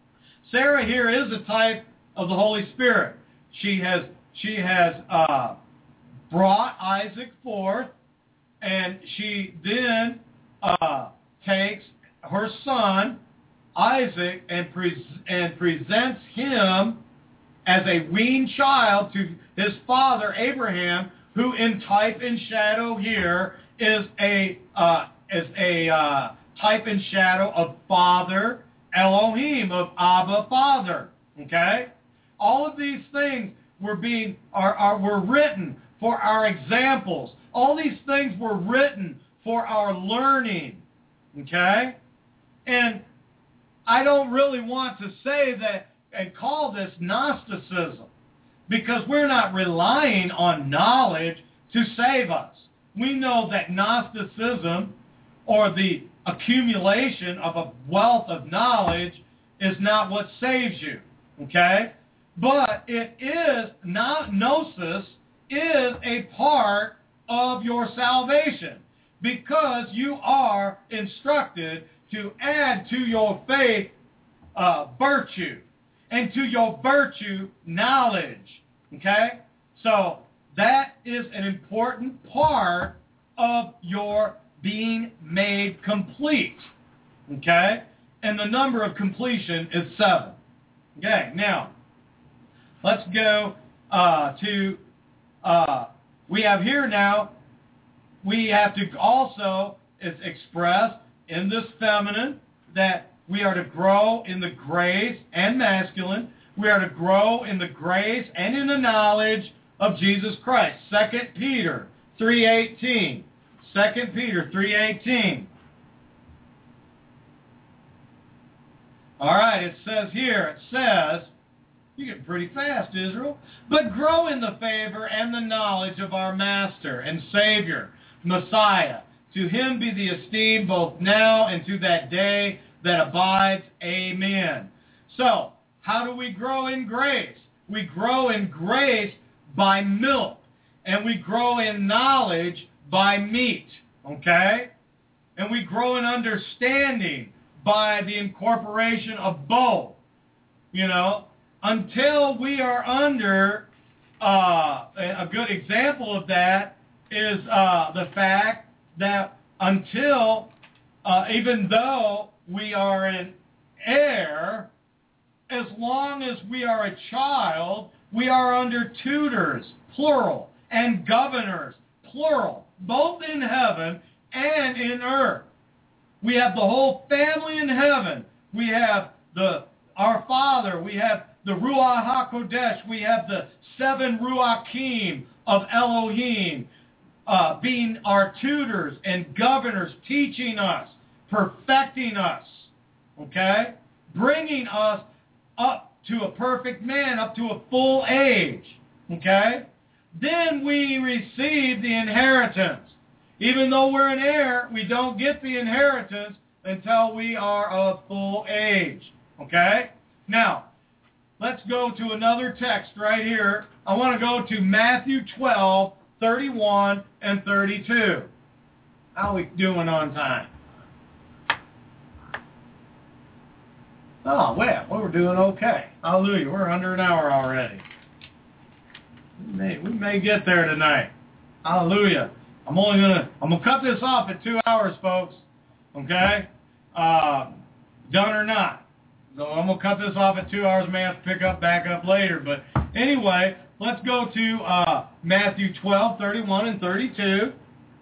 Sarah here is a type of the Holy Spirit. She has she has uh, brought Isaac forth, and she then uh, takes her son Isaac and pre- and presents him as a weaned child to his father Abraham, who in type and shadow here is a uh, is a uh, type and shadow of Father Elohim, of Abba, Father. Okay, all of these things were being are, are were written for our examples. All these things were written for our learning. Okay, and I don't really want to say that and call this Gnosticism, because we're not relying on knowledge to save us. We know that Gnosticism, or the accumulation of a wealth of knowledge, is not what saves you, okay? But it is, not, gnosis is a part of your salvation, because you are instructed to add to your faith uh, virtue, and to your virtue, knowledge. Okay? So that is an important part of your being made complete. Okay? And the number of completion is seven. Okay, now, let's go uh, to, uh, we have here now, we have to also, it's expressed in this feminine, that we are to grow in the grace and masculine. We are to grow in the grace and in the knowledge of Jesus Christ. Second Peter three eighteen. Second Peter three eighteen. All right, it says here, it says, you're getting pretty fast, Israel. But grow in the favor and the knowledge of our Master and Savior, Messiah. To him be the esteem both now and to that day that abides. Amen. So, how do we grow in grace? We grow in grace by milk, and we grow in knowledge by meat, okay? And we grow in understanding by the incorporation of both, you know, until we are under, uh, a good example of that is uh, the fact that until, uh, even though we are an heir, as long as we are a child, we are under tutors, plural, and governors, plural, both in heaven and in earth. We have the whole family in heaven. We have the our Father. We have the Ruach HaKodesh. We have the seven Ruachim of Elohim uh, being our tutors and governors, teaching us, perfecting us, okay? Bringing us up to a perfect man, up to a full age, okay? Then we receive the inheritance. Even though we're an heir, we don't get the inheritance until we are of full age, okay? Now, let's go to another text right here. I want to go to Matthew twelve, thirty-one and thirty-two. How are we doing on time? Oh, well, well, we're doing okay. Hallelujah. We're under an hour already. We may, we may get there tonight. Hallelujah. I'm only going to, I'm going to cut this off at two hours, folks. Okay? Uh, done or not. So I'm going to cut this off at two hours. May have to pick up, back up later. But anyway, let's go to uh, Matthew twelve, thirty-one and thirty-two.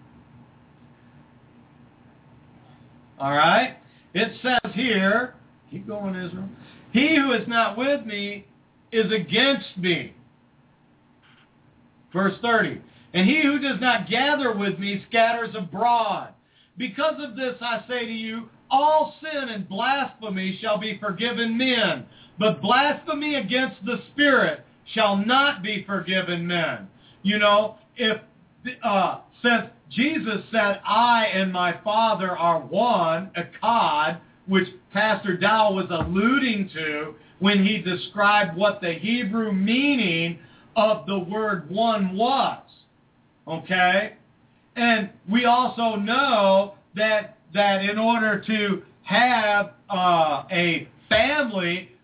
All right? It says here, keep going, Israel. He who is not with me is against me. Verse thirty. And he who does not gather with me scatters abroad. Because of this I say to you, all sin and blasphemy shall be forgiven men, but blasphemy against the Spirit shall not be forgiven men. You know, if uh, since Jesus said, I and my Father are one, echad, which Pastor Dow was alluding to when he described what the Hebrew meaning of the word one was. Okay? And we also know that that in order to have uh, a family,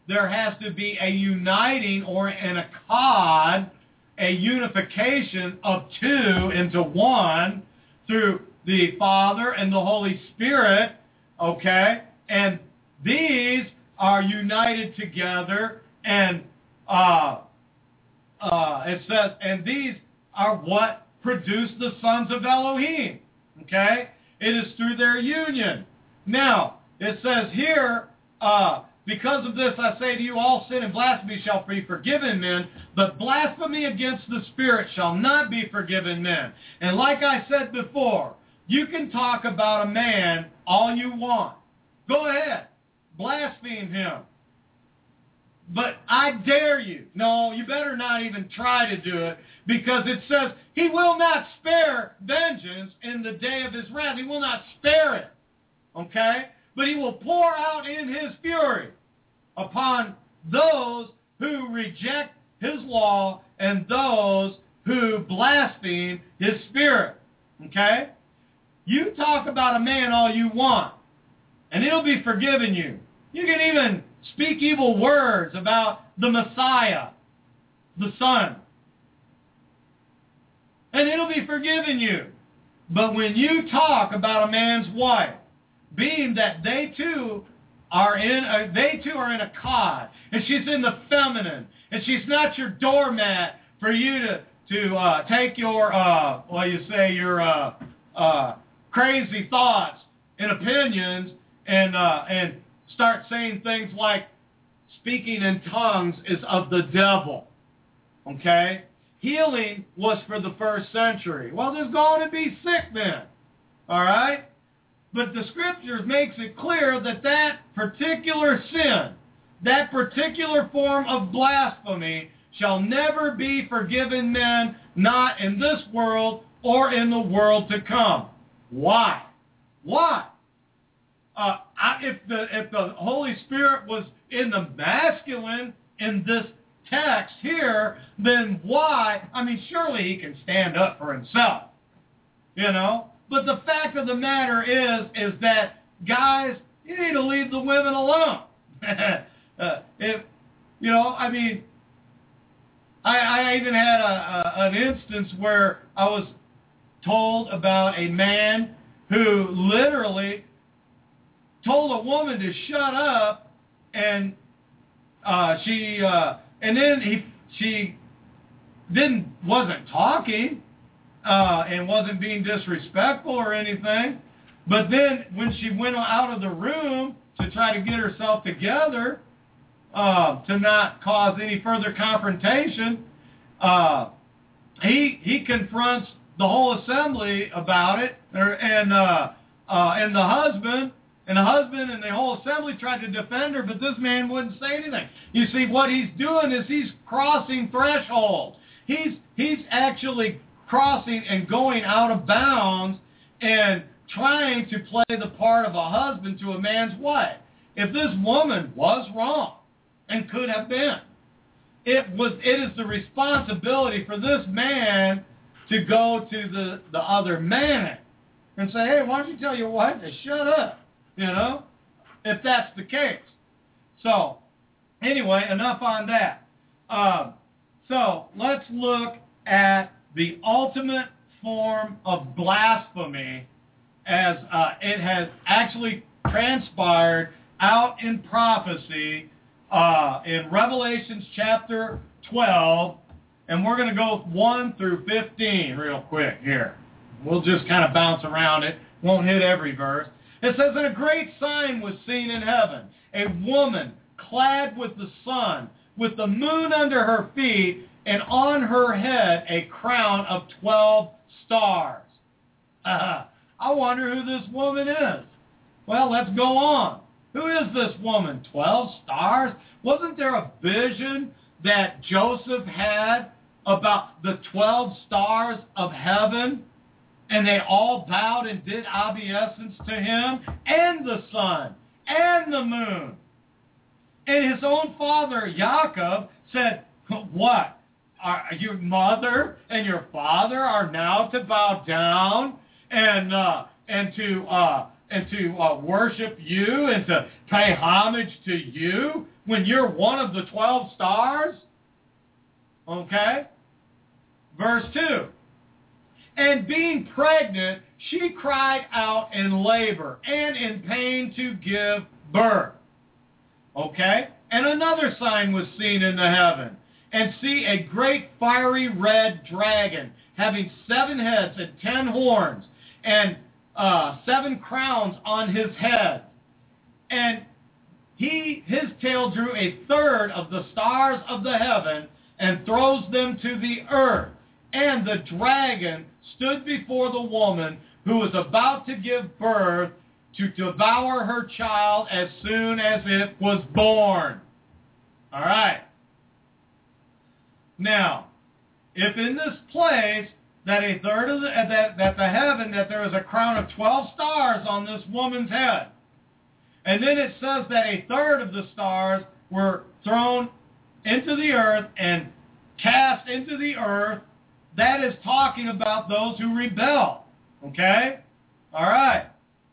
there has to be a uniting or an akkad, a unification of two into one through the Father and the Holy Spirit, okay? And these are united together, and uh, uh, it says, and these are what produce the sons of Elohim, okay? It is through their union. Now, it says here, uh, because of this I say to you, all sin and blasphemy shall be forgiven men, but blasphemy against the Spirit shall not be forgiven men. And like I said before, you can talk about a man all you want. Go ahead. Blaspheme him. But I dare you. No, you better not even try to do it, because it says he will not spare vengeance in the day of his wrath. He will not spare it. Okay? But he will pour out in his fury upon those who reject his law and those who blaspheme his Spirit. Okay? You talk about a man all you want, and it'll be forgiven you. You can even speak evil words about the Messiah, the Son, and it'll be forgiven you. But when you talk about a man's wife, being that they too are in a, they too are in a cod, and she's in the feminine, and she's not your doormat for you to to uh, take your uh, well, you say your uh, uh, crazy thoughts and opinions and uh, and start saying things like speaking in tongues is of the devil. Okay, healing was for the first century. Well, there's going to be sick men. All right. But the Scriptures makes it clear that that particular sin, that particular form of blasphemy, shall never be forgiven men, not in this world or in the world to come. Why? Why? Uh, I, if the if the Holy Spirit was in the masculine in this text here, then why? I mean, surely he can stand up for himself, you know? But the fact of the matter is, is that, guys, you need to leave the women alone. uh, if, you know, I mean, I, I even had a, a, an instance where I was told about a man who literally told a woman to shut up, and uh, she, uh, and then he, she didn't, wasn't talking. Uh, and wasn't being disrespectful or anything. But then when she went out of the room to try to get herself together, uh, to not cause any further confrontation, uh, he he confronts the whole assembly about it, and uh, uh, and the husband, and the husband and the whole assembly tried to defend her, but this man wouldn't say anything. You see, what he's doing is he's crossing thresholds. He's he's actually crossing and going out of bounds and trying to play the part of a husband to a man's wife. If this woman was wrong and could have been, it was it is the responsibility for this man to go to the, the other man and say, hey, why don't you tell your wife to shut up, you know, if that's the case. So, anyway, enough on that. Uh, so, let's look at the ultimate form of blasphemy as uh, it has actually transpired out in prophecy uh, in Revelations chapter twelve, and we're going to go one through fifteen real quick here. We'll just kind of bounce around it. Won't hit every verse. It says, and a great sign was seen in heaven, a woman clad with the sun, with the moon under her feet, and on her head a crown of twelve stars. Uh, I wonder who this woman is. Well, let's go on. Who is this woman? Twelve stars? Wasn't there a vision that Joseph had about the twelve stars of heaven? And they all bowed and did obeisance to him, and the sun, and the moon. And his own father, Jacob, said, what? Are your mother and your father are now to bow down and uh, and to uh, and to uh, worship you and to pay homage to you? when you're one of the twelve stars? Okay? Verse two. And being pregnant, she cried out in labor and in pain to give birth. Okay? And another sign was seen in the heaven. And see a great fiery red dragon, having seven heads and ten horns, and uh, seven crowns on his head. And he, his tail drew a third of the stars of the heaven, and throws them to the earth. And the dragon stood before the woman who was about to give birth to devour her child as soon as it was born. All right. Now, if in this place that a third of the, that, that the heaven, that there is a crown of twelve stars on this woman's head, and then it says that a third of the stars were thrown into the earth and cast into the earth, that is talking about those who rebel. Okay? All right.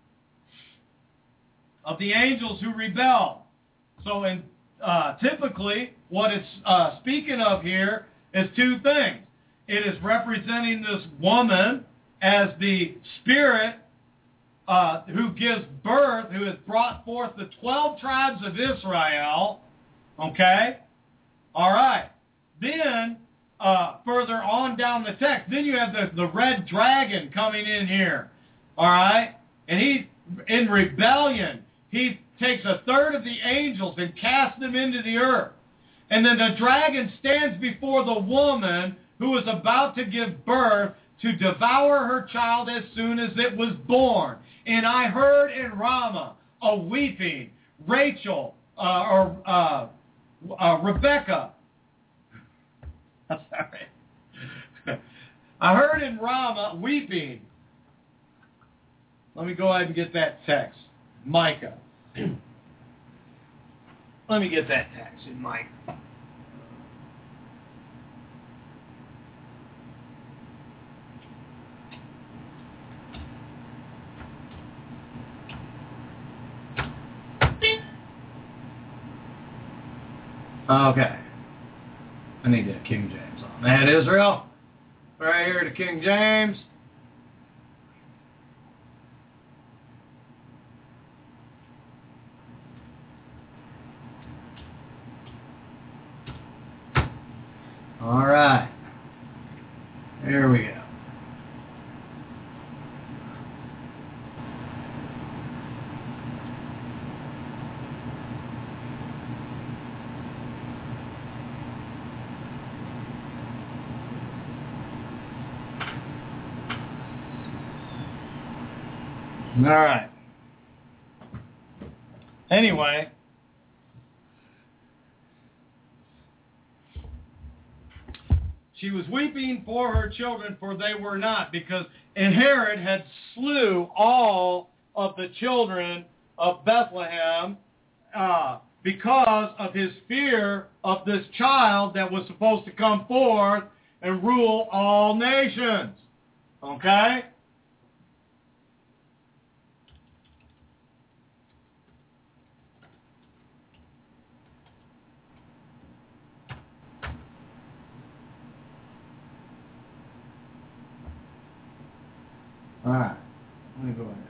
Of the angels who rebel. So in, uh, typically, what it's uh, speaking of here is two things. It is representing this woman as the spirit uh, who gives birth, who has brought forth the twelve tribes of Israel. Okay? All right. Then, uh, further on down the text, then you have the, the red dragon coming in here. All right? And he, in rebellion, he takes a third of the angels and casts them into the earth. And then the dragon stands before the woman who is about to give birth to devour her child as soon as it was born. And I heard in Ramah a weeping, Rachel, uh, or uh, uh, Rebecca. I'm sorry. I heard in Ramah weeping. Let me go ahead and get that text. Micah. Let me get that text in Micah. Okay. I need that King James on that, Israel. Right here to King James. All right. Here we go. All right. Anyway, she was weeping for her children, for they were not, because and Herod had slew all of the children of Bethlehem uh, because of his fear of this child that was supposed to come forth and rule all nations. Okay? All right, let me go ahead.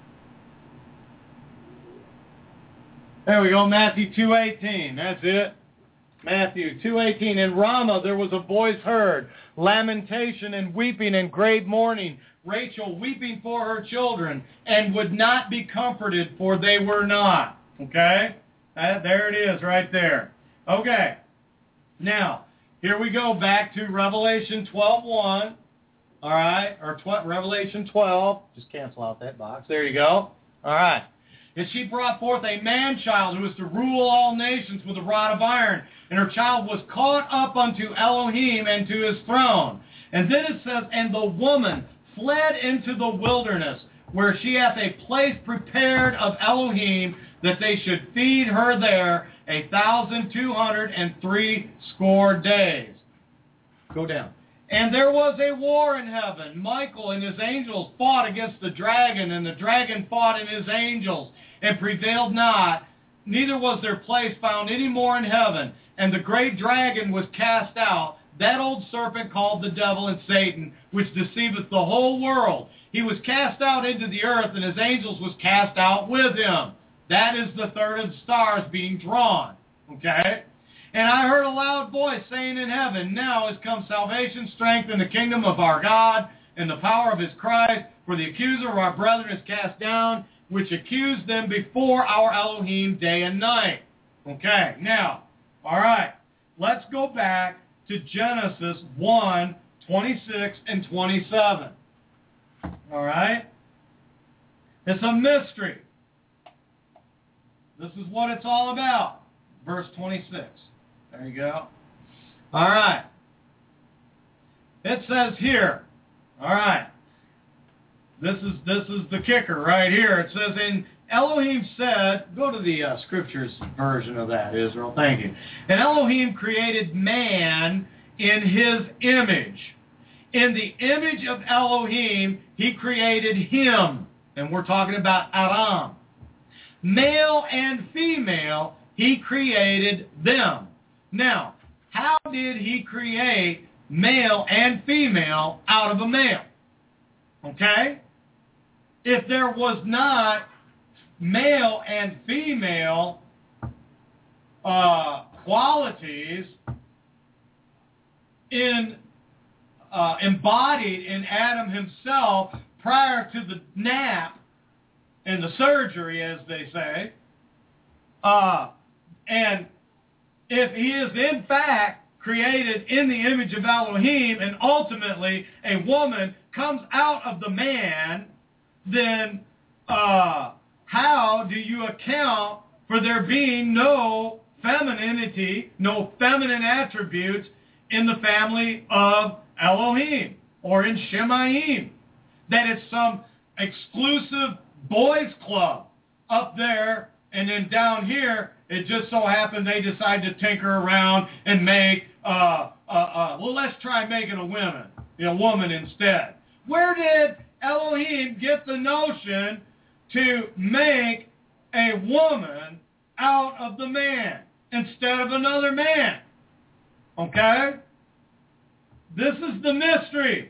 There we go, Matthew two eighteen. That's it. Matthew two eighteen. In Ramah there was a voice heard, lamentation and weeping and great mourning, Rachel weeping for her children, and would not be comforted, for they were not. Okay? That, there it is right there. Okay. Now, here we go back to Revelation twelve one. All right, or tw- Revelation twelve. Just cancel out that box. There you go. All right. And she brought forth a man-child who was to rule all nations with a rod of iron. And her child was caught up unto Elohim and to his throne. And then it says, and the woman fled into the wilderness, where she hath a place prepared of Elohim, that they should feed her there a thousand two hundred and three score days. Go down. And there was a war in heaven. Michael and his angels fought against the dragon, and the dragon fought and his angels, and prevailed not, neither was their place found any more in heaven. And the great dragon was cast out, that old serpent called the devil and Satan, which deceiveth the whole world. He was cast out into the earth, and his angels was cast out with him. That is the third of the stars being drawn. Okay? And I heard a loud voice saying in heaven, now is come salvation, strength, and the kingdom of our God, and the power of his Christ, for the accuser of our brethren is cast down, which accused them before our Elohim day and night. Okay, now, all right, let's go back to Genesis one, twenty-six and twenty-seven. All right? It's a mystery. This is what it's all about. Verse twenty-six. There you go. All right. It says here, all right, this is this is the kicker right here. It says, and Elohim said, go to the uh, scriptures version of that, Israel. Thank you. And Elohim created man in his image. In the image of Elohim, he created him. And we're talking about Adam. Male and female, he created them. Now, how did he create male and female out of a male? Okay? If there was not male and female uh, qualities in uh, embodied in Adam himself prior to the nap and the surgery, as they say, uh, and if he is in fact created in the image of Elohim and ultimately a woman comes out of the man, then uh, how do you account for there being no femininity, no feminine attributes in the family of Elohim or in Shemayim? That it's some exclusive boys club up there, and then down here, it just so happened they decide to tinker around and make, uh, uh, uh, well, let's try making a woman, a woman instead. Where did Elohim get the notion to make a woman out of the man instead of another man? Okay? This is the mystery.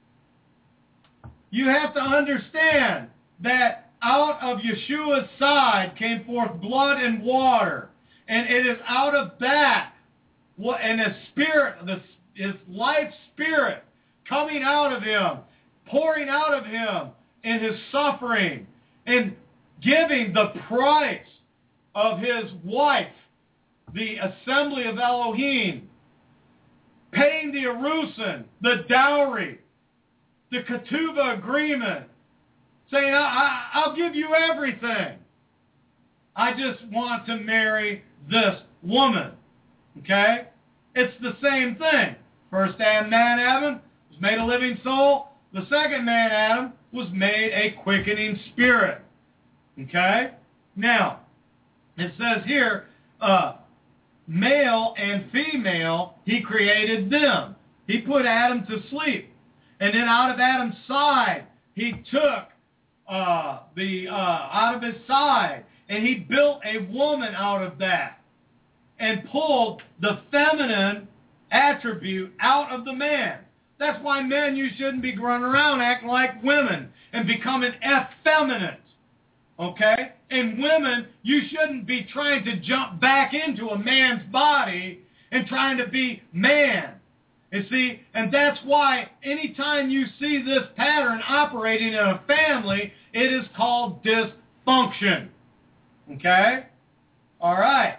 You have to understand that out of Yeshua's side came forth blood and water. And it is out of that, and his spirit, his life spirit coming out of him, pouring out of him in his suffering, and giving the price of his wife, the assembly of Elohim, paying the Arusin, the dowry, the Ketubah agreement, saying, I, I, I'll give you everything. I just want to marry this woman. Okay? It's the same thing. First Adam, man Adam, was made a living soul. The second man Adam was made a quickening spirit. Okay? Now, it says here, uh, male and female, he created them. He put Adam to sleep. And then out of Adam's side, he took uh, the uh, out of his side, and he built a woman out of that, and pulled the feminine attribute out of the man. That's why men, you shouldn't be running around acting like women and becoming effeminate. Okay? And women, you shouldn't be trying to jump back into a man's body and trying to be man. You see, and that's why anytime you see this pattern operating in a family, it is called dysfunction. Okay? All right.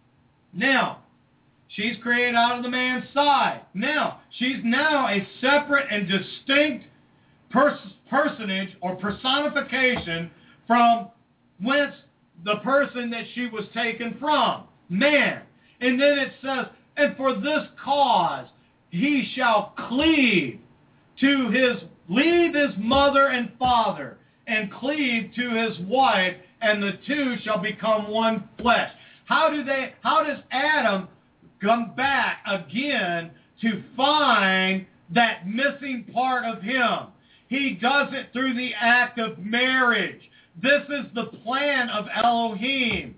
Now, she's created out of the man's side. Now, she's now a separate and distinct pers- personage or personification from whence the person that she was taken from, man. And then it says, and for this cause he shall cleave to his, leave his mother and father, and cleave to his wife, and the two shall become one flesh. How do they, how does Adam come back again to find that missing part of him? He does it through the act of marriage. This is the plan of Elohim.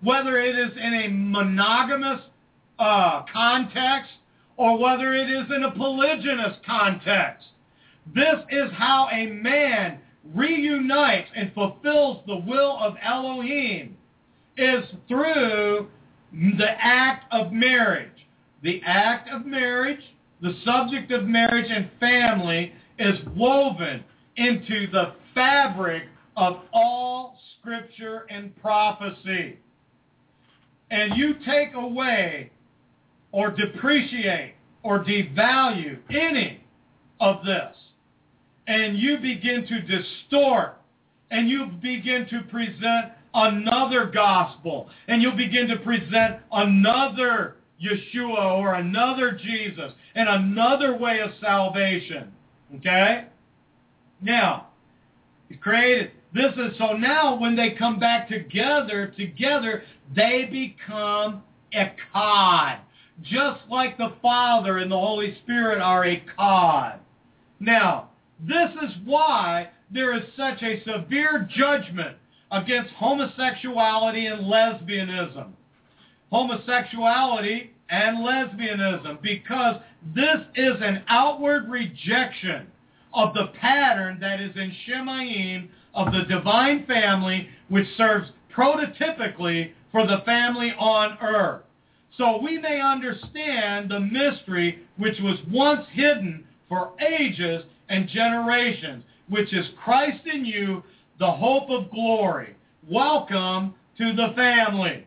whether it is in a monogamous uh, context or whether it is in a polygynous context. This is how a man reunites and fulfills the will of Elohim, is through the act of marriage. The act of marriage, the subject of marriage and family, is woven into the fabric of all Scripture and prophecy. And you take away or depreciate or devalue any of this, and you begin to distort, and you begin to present another gospel, and you'll begin to present another Yeshua or another Jesus and another way of salvation. Okay? Now, He created, this is, so now when they come back together, together, they become echad. Just like the Father and the Holy Spirit are echad. Now, this is why there is such a severe judgment against homosexuality and lesbianism. Homosexuality and lesbianism, because this is an outward rejection of the pattern that is in Shemayim of the divine family, which serves prototypically for the family on earth. So we may understand the mystery which was once hidden for ages and generations, which is Christ in you, the hope of glory. Welcome to the family.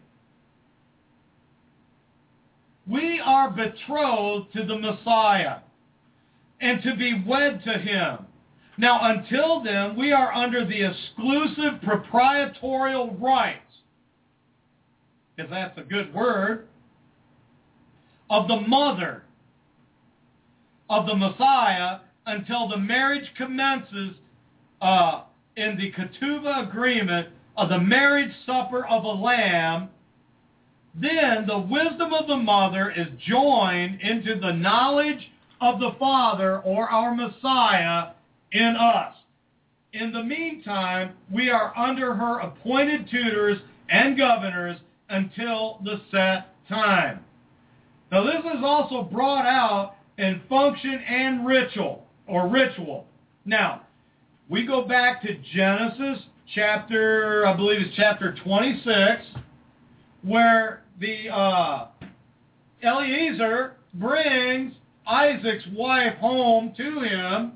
We are betrothed to the Messiah and to be wed to Him. Now, until then, we are under the exclusive proprietorial rights, if that's a good word, of the mother of the Messiah until the marriage commences uh, in the ketubah agreement of the marriage supper of a lamb. Then the wisdom of the mother is joined into the knowledge of the Father, or our Messiah, in us. In the meantime, we are under her appointed tutors and governors until the set time. Now, this is also brought out in function and ritual, or ritual. Now, we go back to Genesis chapter, I believe it's chapter twenty-six, where the uh, Eliezer brings Isaac's wife home to him.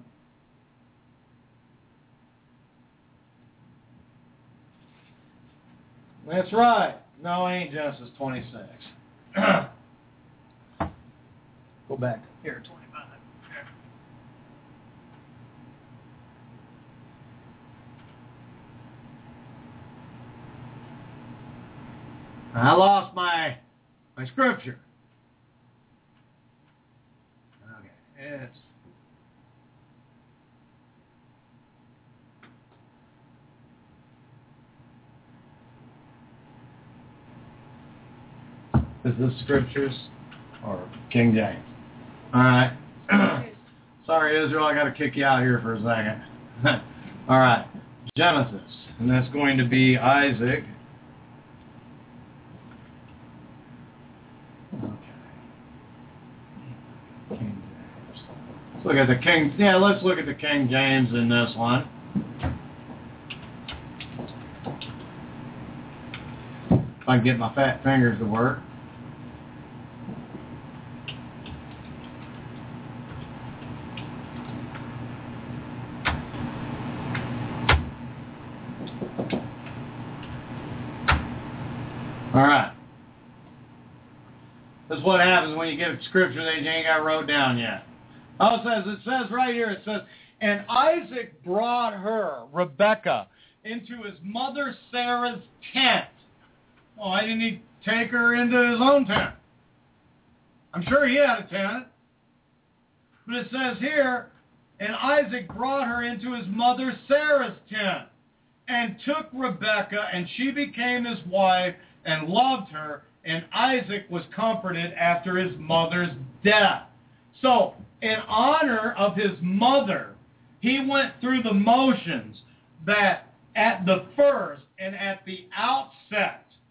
That's right. No, it ain't Genesis twenty-six. Go back here, twenty-five. I lost my my scripture. Okay, it's is this scriptures or King James? All right. Sorry, Israel, I got to kick you out here for a second. All right, Genesis, and that's going to be Isaac. Let's look at the King. Yeah, let's look at the King James in this one. If I can get my fat fingers to work. All right. This is what happens when you get a scripture that you ain't got wrote down yet. Oh, it says, it says right here, it says, and Isaac brought her, Rebekah, into his mother Sarah's tent. Well, why didn't he take her into his own tent? I'm sure he had a tent. But it says here, and Isaac brought her into his mother Sarah's tent, and took Rebekah, and she became his wife, and loved her, and Isaac was comforted after his mother's death. So, in honor of his mother, he went through the motions that at the first and at the outset,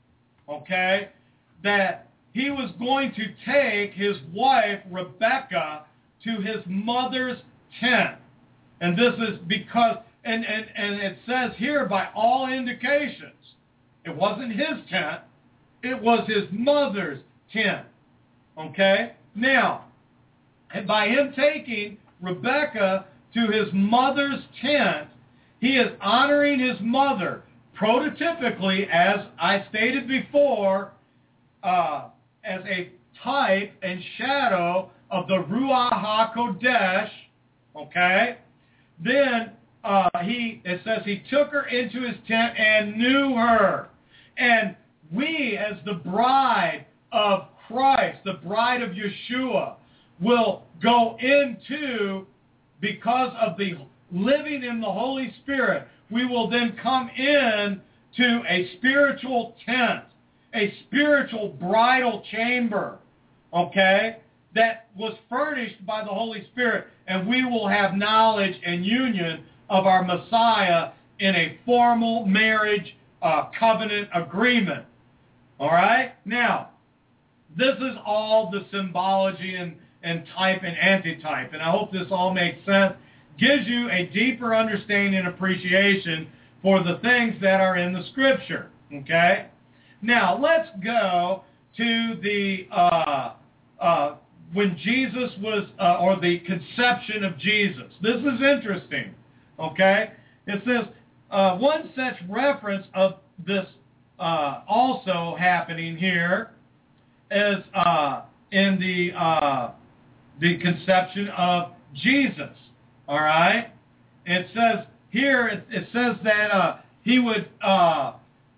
okay, that he was going to take his wife, Rebekah, to his mother's tent. And this is because, and, and, and it says here by all indications, it wasn't his tent, it was his mother's tent. Okay? Now, and by him taking Rebekah to his mother's tent, he is honoring his mother, prototypically, as I stated before, uh, as a type and shadow of the Ruach HaKodesh, okay? Then uh, he, it says he took her into his tent and knew her. And we, as the bride of Christ, the bride of Yeshua, will go into, because of the living in the Holy Spirit, we will then come in to a spiritual tent, a spiritual bridal chamber, okay, that was furnished by the Holy Spirit, and we will have knowledge and union of our Messiah in a formal marriage uh, covenant agreement. All right? Now, this is all the symbology and, and type and antitype, and I hope this all makes sense, gives you a deeper understanding and appreciation for the things that are in the Scripture, okay? Now, let's go to the, uh, uh, when Jesus was, uh, or the conception of Jesus. This is interesting, okay? It says, uh, one such reference of this uh, also happening here is uh, in the, uh, the conception of Jesus, all right? It says here, it, it says that uh, he would, uh,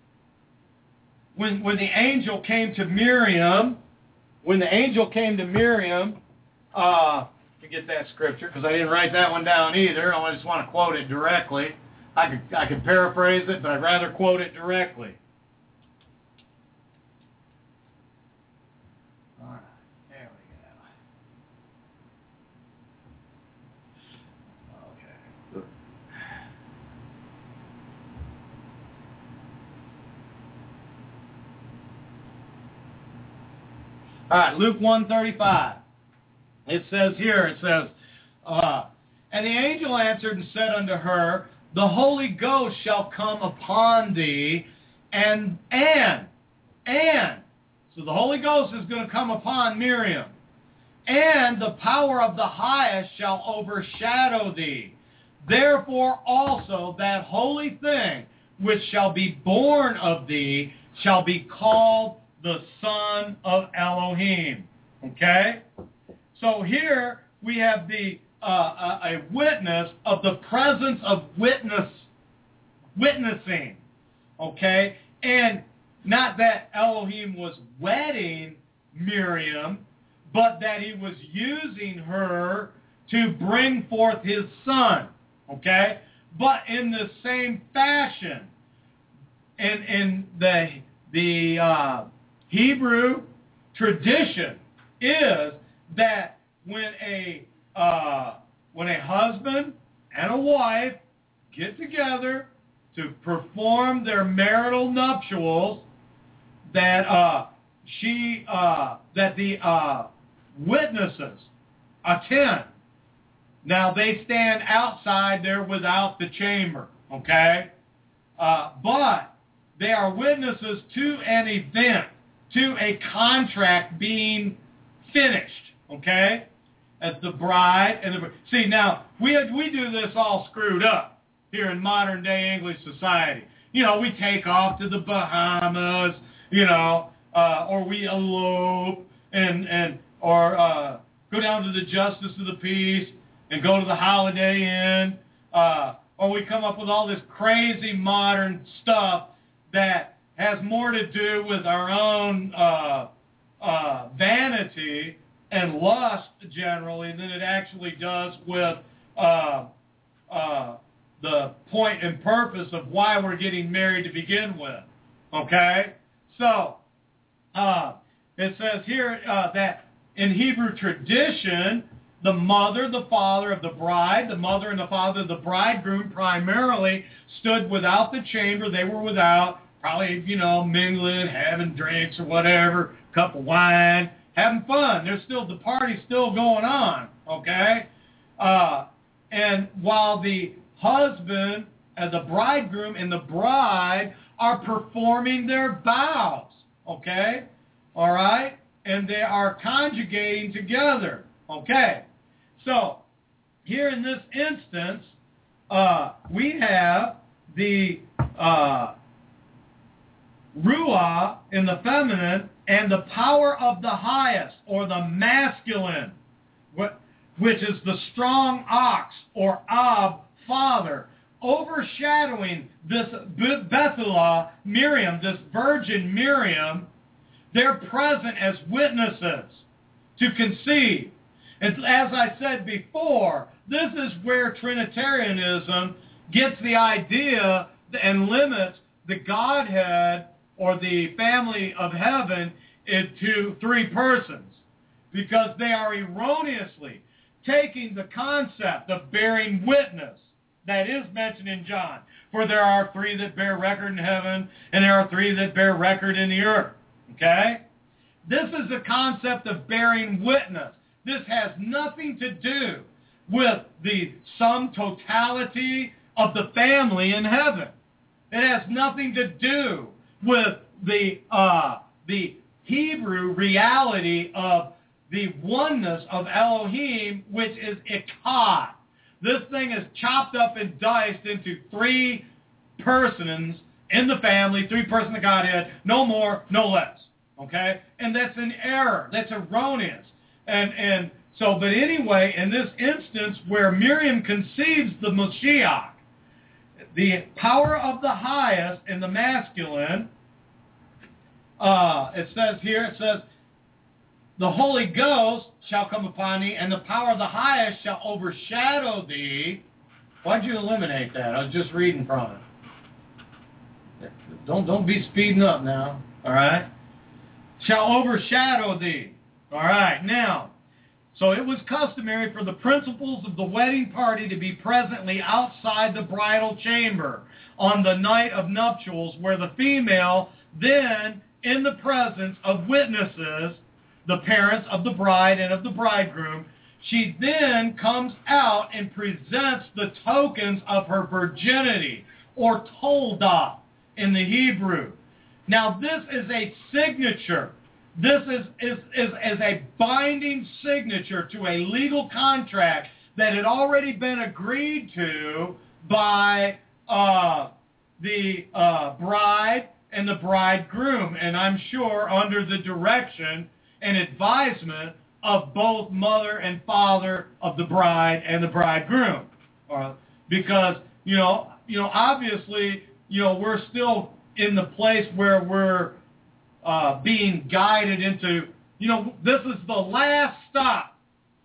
when when the angel came to Miriam, when the angel came to Miriam, uh, forget that scripture because I didn't write that one down either. I just want to quote it directly. I could I could paraphrase it, but I'd rather quote it directly. All right, there we go. Okay. All right, Luke one thirty-five. It says here, it says, uh, and the angel answered and said unto her, the Holy Ghost shall come upon thee, and, and, and, so the Holy Ghost is going to come upon Miriam, and the power of the highest shall overshadow thee. Therefore also that holy thing which shall be born of thee shall be called the Son of Elohim. Okay? So here we have the uh, a, a witness of the presence of witness, witnessing. Okay? And not that Elohim was wedding Miriam, but that he was using her to bring forth his son. Okay? But in the same fashion, in, in the, the uh, Hebrew tradition is that when a uh, when a husband and a wife get together to perform their marital nuptials, that uh, she uh, that the uh, witnesses attend. Now they stand outside there without the chamber, okay, uh, but they are witnesses to an event, to a contract being finished, okay? As the bride and the see now we we do this all screwed up here in modern day English society. You know, we take off to the Bahamas, you know, uh, or we elope and and or uh, go down to the Justice of the Peace and go to the Holiday Inn, uh, or we come up with all this crazy modern stuff that has more to do with our own uh, uh, vanity and lust generally than it actually does with uh, uh, the point and purpose of why we're getting married to begin with. Okay? So, uh, it says here uh, that in Hebrew tradition, the mother, the father of the bride, the mother and the father of the bridegroom primarily stood without the chamber. They were without probably, you know, mingling, having drinks or whatever, cup of wine, having fun. There's still, the party's still going on, okay? Uh, and while the husband, uh, the bridegroom and the bride are performing their vows, okay? All right? And they are conjugating together, okay? So, here in this instance, uh, we have the uh, ruah in the feminine and the power of the highest, or the masculine, which is the strong ox, or Ab, father, overshadowing this Bethulah, Miriam, this virgin Miriam. They're present as witnesses to conceive. And as I said before, this is where Trinitarianism gets the idea and limits the Godhead or the family of heaven into three persons, because they are erroneously taking the concept of bearing witness that is mentioned in John. For there are three that bear record in heaven, and there are three that bear record in the earth. Okay? This is the concept of bearing witness. This has nothing to do with the sum totality of the family in heaven. It has nothing to do with the uh, the Hebrew reality of the oneness of Elohim, which is Echad. This thing is chopped up and diced into three persons in the family, three persons of Godhead, no more, no less. Okay? And that's an error. That's erroneous. And and so, but anyway, in this instance where Miriam conceives the Mashiach, the power of the highest in the masculine, uh, it says here, it says, the Holy Ghost shall come upon thee, and the power of the highest shall overshadow thee. Why'd you eliminate that? I was just reading from it. Don't, don't be speeding up now, all right? Shall overshadow thee. All right, now, so it was customary for the principals of the wedding party to be presently outside the bridal chamber on the night of nuptials, where the female then, in the presence of witnesses, the parents of the bride and of the bridegroom, she then comes out and presents the tokens of her virginity, or toldah in the Hebrew. Now, this is a signature. This is, is, is, is a binding signature to a legal contract that had already been agreed to by uh, the uh, bride and the bridegroom, and I'm sure under the direction and advisement of both mother and father of the bride and the bridegroom. Uh, because, you know, you know, obviously, you know, we're still in the place where we're uh, being guided into, you know, this is the last stop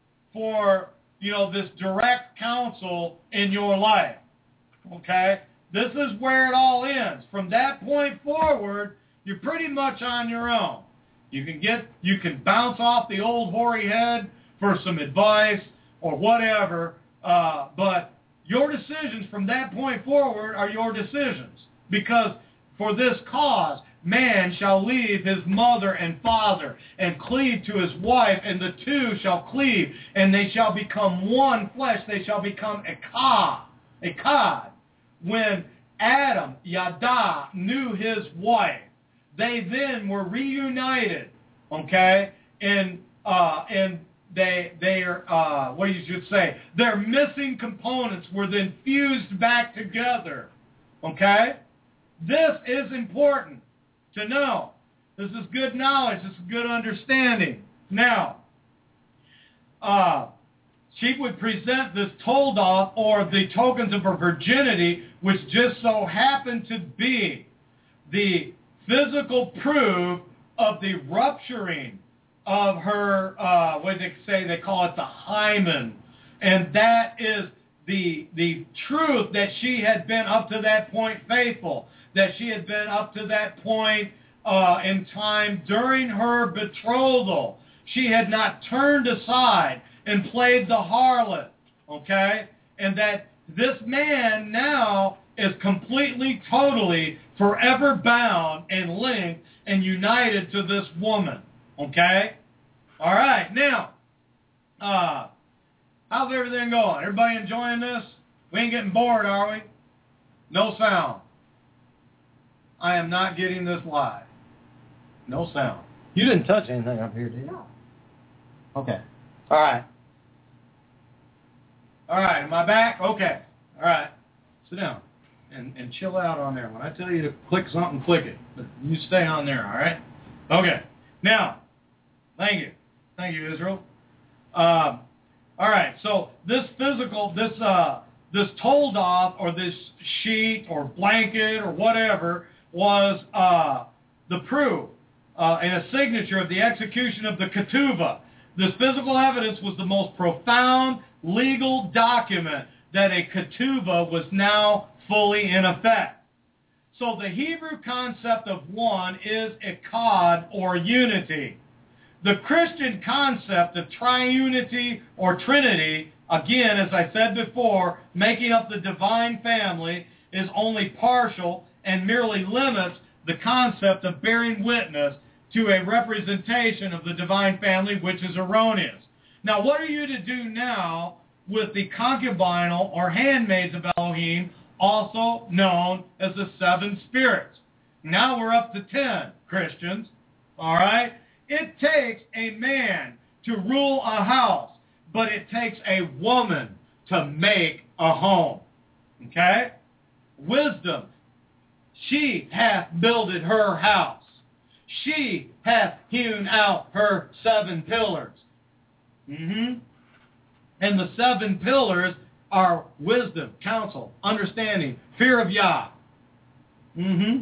for, you know, this direct counsel in your life. Okay? This is where it all ends. From that point forward, you're pretty much on your own. You can get, you can bounce off the old hoary head for some advice or whatever, uh, but your decisions from that point forward are your decisions. Because for this cause, man shall leave his mother and father and cleave to his wife, and the two shall cleave, and they shall become one flesh. They shall become echad. Echad. When Adam, Yada, knew his wife, they then were reunited, okay? And uh, and they they are uh, what you should say, their missing components were then fused back together, okay? This is important to know. This is good knowledge. This is good understanding. Now, uh, she would present this toldah, or the tokens of her virginity, which just so happened to be the physical proof of the rupturing of her, uh, what do they say? They call it the hymen. And that is the, the truth that she had been up to that point faithful, that she had been up to that point uh, in time during her betrothal. She had not turned aside and played the harlot, okay? And that this man now is completely, totally, forever bound and linked and united to this woman. Okay? All right. Now, uh, how's everything going? Everybody enjoying this? We ain't getting bored, are we? No sound. I am not getting this live. No sound. You didn't touch anything up here, did you? No. Okay. All right. All right. Am I back? Okay. All right. Sit down and, and chill out on there. When I tell you to click something, click it. But you stay on there, all right? Okay. Now, thank you. Thank you, Israel. Um, all right. So this physical, this uh, this toldov or this sheet or blanket or whatever was uh, the proof uh, and a signature of the execution of the ketuvah. This physical evidence was the most profound legal document that a ketuvah was now fully in effect. So the Hebrew concept of one is echad, or unity. The Christian concept of triunity or trinity, again, as I said before, making up the divine family, is only partial and merely limits the concept of bearing witness to a representation of the divine family, which is erroneous. Now, what are you to do now with the concubinal or handmaids of Elohim, also known as the seven spirits? Now we're up to ten, Christians. All right? It takes a man to rule a house, but it takes a woman to make a home. Okay? Wisdom. She hath builded her house. She hath hewn out her seven pillars. Mm-hmm. And the seven pillars are wisdom, counsel, understanding, fear of Yah. Mm-hmm.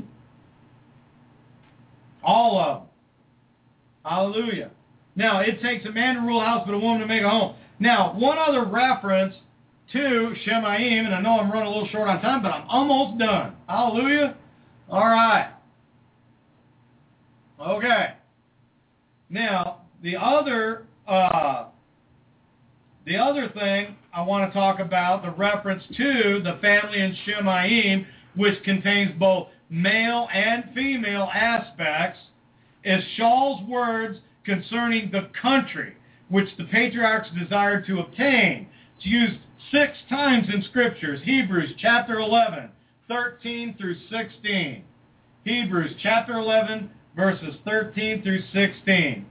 All of them. Hallelujah. Now, it takes a man to rule a house, but a woman to make a home. Now, one other reference to Shemaim, and I know I'm running a little short on time, but I'm almost done. Hallelujah. All right. Okay. Now, the other uh, the other thing I want to talk about, the reference to the family in Shemaim, which contains both male and female aspects, is Shaul's words concerning the country, which the patriarchs desired to obtain. It's used six times in Scriptures. Hebrews chapter eleven, thirteen through sixteen. Hebrews chapter eleven, verses thirteen through sixteen.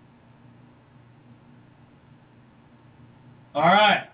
All right.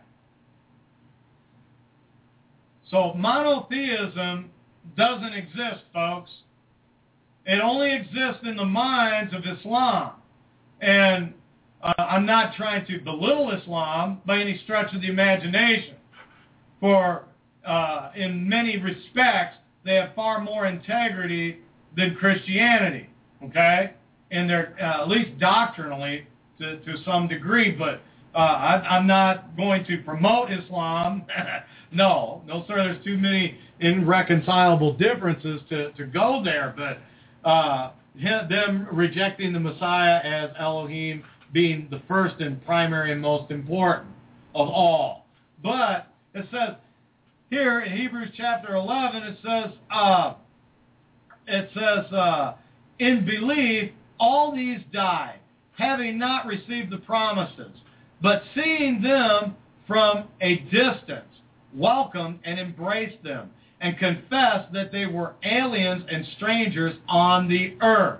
So monotheism doesn't exist, folks. It only exists in the minds of Islam. And uh, I'm not trying to belittle Islam by any stretch of the imagination. For uh, in many respects, they have far more integrity than Christianity. Okay? And they're uh, at least doctrinally to, to some degree. But uh, I, I'm not going to promote Islam. no. No, sir. There's too many irreconcilable differences to, to go there. But Uh, them rejecting the Messiah as Elohim being the first and primary and most important of all. But it says here in Hebrews chapter eleven, it says, uh, it says, uh, in belief, all these died, having not received the promises, but seeing them from a distance, welcomed and embraced them, and confessed that they were aliens and strangers on the earth.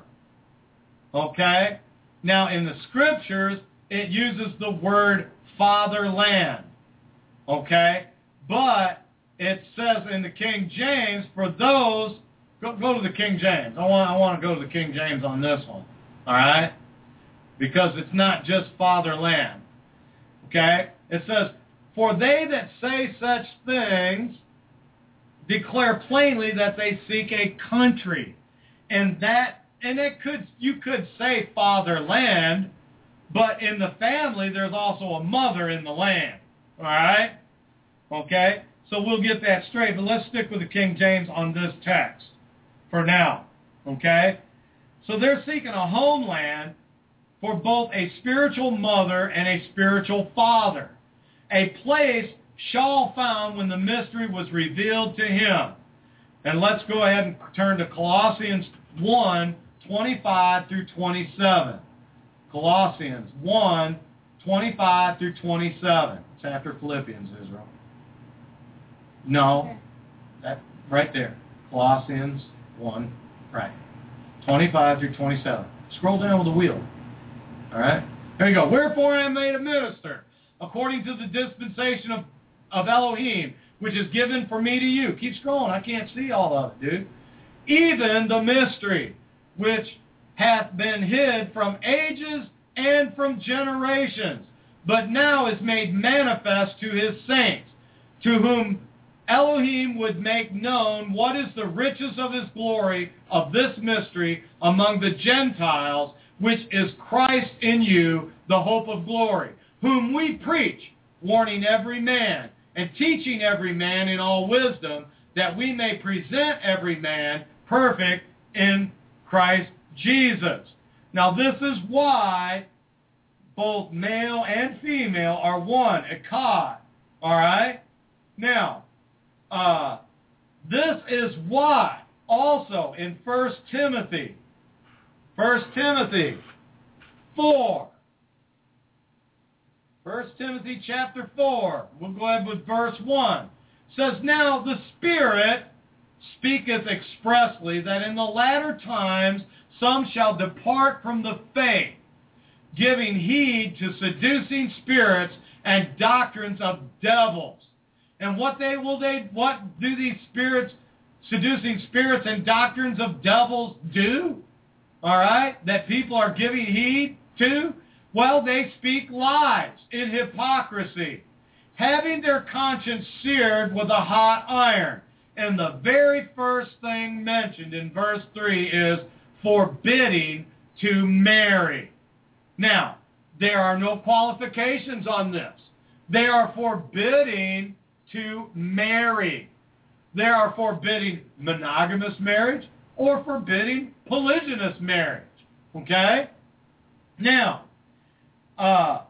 Okay? Now, in the Scriptures, it uses the word fatherland. Okay? But it says in the King James, for those, go, go to the King James. I want, I want to go to the King James on this one. All right? Because it's not just fatherland. Okay? It says, for they that say such things declare plainly that they seek a country, and that, and it could, you could say fatherland, but in the family there's also a mother in the land. All right, okay. So we'll get that straight, but let's stick with the King James on this text for now. Okay, so they're seeking a homeland for both a spiritual mother and a spiritual father, a place Shaul found when the mystery was revealed to him. And let's go ahead and turn to Colossians one, twenty-five through twenty-seven. Colossians one, twenty-five through twenty-seven. It's after Philippians, Israel. No, that right there. Colossians one, right. twenty-five through twenty-seven. Scroll down with the wheel. All right? Here you go. Wherefore I am made a minister, according to the dispensation of, of Elohim, which is given for me to you. Keep scrolling. I can't see all of it, dude. Even the mystery, which hath been hid from ages and from generations, but now is made manifest to his saints, to whom Elohim would make known what is the riches of his glory of this mystery among the Gentiles, which is Christ in you, the hope of glory, whom we preach, warning every man, and teaching every man in all wisdom, that we may present every man perfect in Christ Jesus. Now this is why both male and female are one, echad. All right? Now, uh, this is why also in First Timothy, First Timothy four, First Timothy chapter four, we'll go ahead with verse one. It says, now the Spirit speaketh expressly that in the latter times some shall depart from the faith, giving heed to seducing spirits and doctrines of devils. And what they will they what do these spirits, seducing spirits and doctrines of devils do? All right, that people are giving heed to? Well, they speak lies in hypocrisy, having their conscience seared with a hot iron. And the very first thing mentioned in verse three is forbidding to marry. Now, there are no qualifications on this. They are forbidding to marry. They are forbidding monogamous marriage or forbidding polygynous marriage. Okay? Now, uh,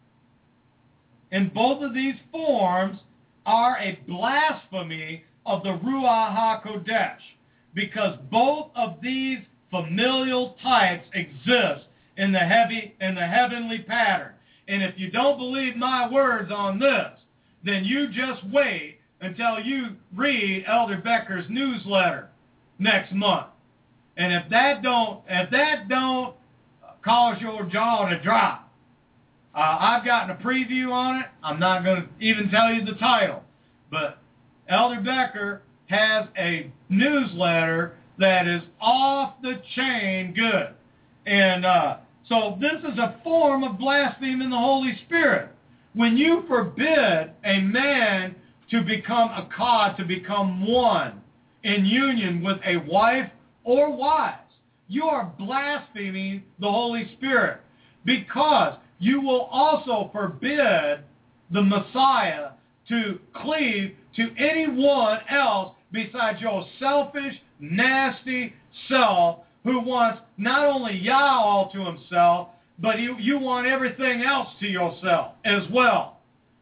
in both of these forms are a blasphemy of the Ruach HaKodesh, because both of these familial types exist in the heavy in the heavenly pattern. And if you don't believe my words on this, then you just wait until you read Elder Becker's newsletter next month. And if that don't if that don't cause your jaw to drop, uh, I've gotten a preview on it. I'm not going to even tell you the title, but Elder Becker has a newsletter that is off the chain good. And uh, so this is a form of blaspheming the Holy Spirit. When you forbid a man to become a echad, to become one in union with a wife or wives, you are blaspheming the Holy Spirit, because you will also forbid the Messiah to cleave to anyone else besides your selfish, nasty self, who wants not only Yah all to himself, but you, you want everything else to yourself as well.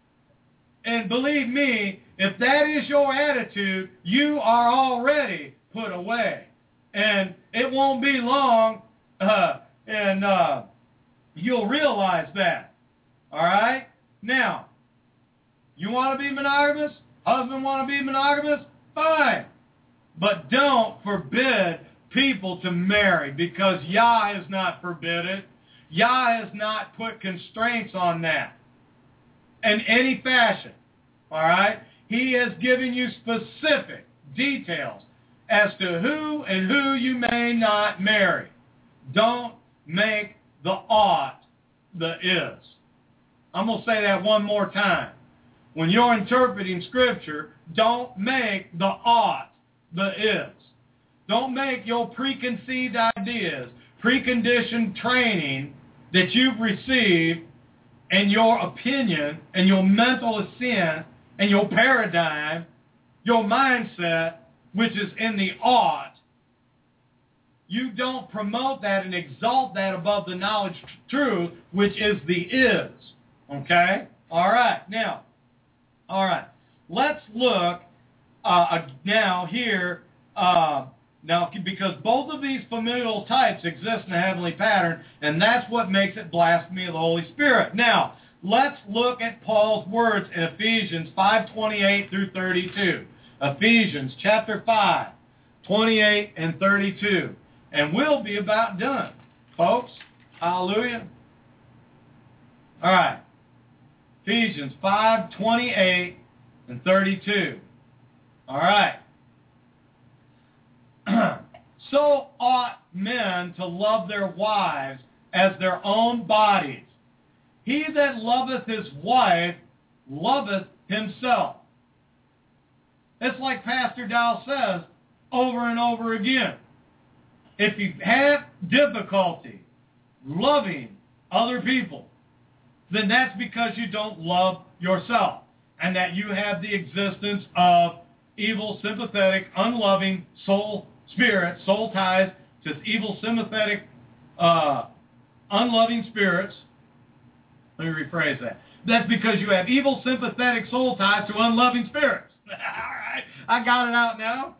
And believe me, if that is your attitude, you are already put away. And it won't be long, uh, and uh, you'll realize that. All right? Now, you want to be monogamous? Husband want to be monogamous? Fine. But don't forbid people to marry, because Yah has not forbid it. Yah has not put constraints on that in any fashion. All right? He has given you specific details as to who and who you may not marry. Don't make the ought the is. I'm going to say that one more time. When you're interpreting Scripture, don't make the ought the is. Don't make your preconceived ideas, preconditioned training that you've received, and your opinion, and your mental assent, and your paradigm, your mindset, which is in the ought. You don't promote that and exalt that above the knowledge truth, which is the is. Okay? All right. Now, all right. Let's look uh, now here Uh, now, because both of these familial types exist in a heavenly pattern, and that's what makes it blasphemy of the Holy Spirit. Now, let's look at Paul's words in Ephesians five twenty-eight through thirty-two. Ephesians chapter five, twenty-eight and thirty-two. And we'll be about done, folks. Hallelujah. All right. Ephesians five twenty-eight and thirty-two. All right. So ought men to love their wives as their own bodies. He that loveth his wife loveth himself. It's like Pastor Dow says over and over again. If you have difficulty loving other people, then that's because you don't love yourself, and that you have the existence of evil, sympathetic, unloving soul spirits, soul ties to evil, sympathetic, uh, unloving spirits. Let me rephrase that. That's because you have evil, sympathetic soul ties to unloving spirits. All right. I got it out now.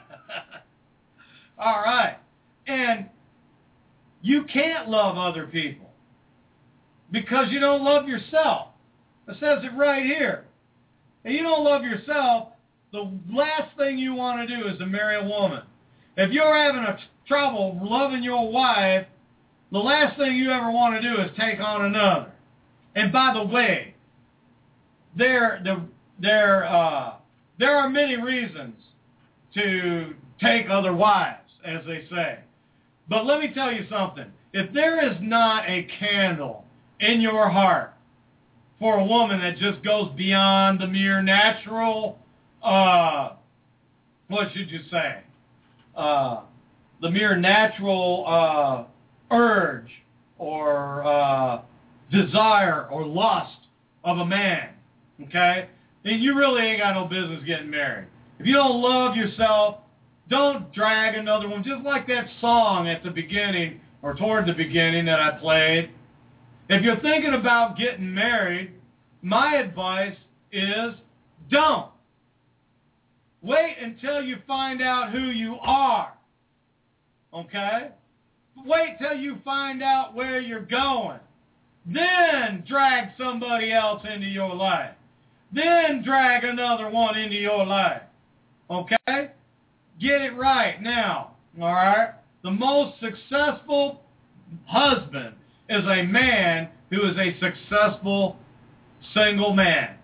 All right. And you can't love other people because you don't love yourself. It says it right here. If you don't love yourself, the last thing you want to do is to marry a woman. If you're having a trouble loving your wife, the last thing you ever want to do is take on another. And by the way, there, there, uh, there are many reasons to take other wives, as they say. But let me tell you something. If there is not a candle in your heart for a woman that just goes beyond the mere natural, uh, what should you say, uh, the mere natural uh, urge or uh, desire or lust of a man, okay, then you really ain't got no business getting married. If you don't love yourself, don't drag another one. Just like that song at the beginning or toward the beginning that I played. If you're thinking about getting married, my advice is don't. Wait until you find out who you are. Okay? Wait till you find out where you're going. Then drag somebody else into your life. Then drag another one into your life. Okay? Get it right now. All right? The most successful husband is a man who is a successful single man.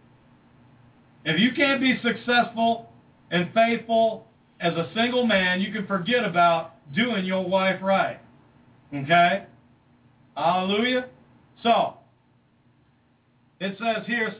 If you can't be successful and faithful as a single man, you can forget about doing your wife right. Okay? Hallelujah. So, it says here,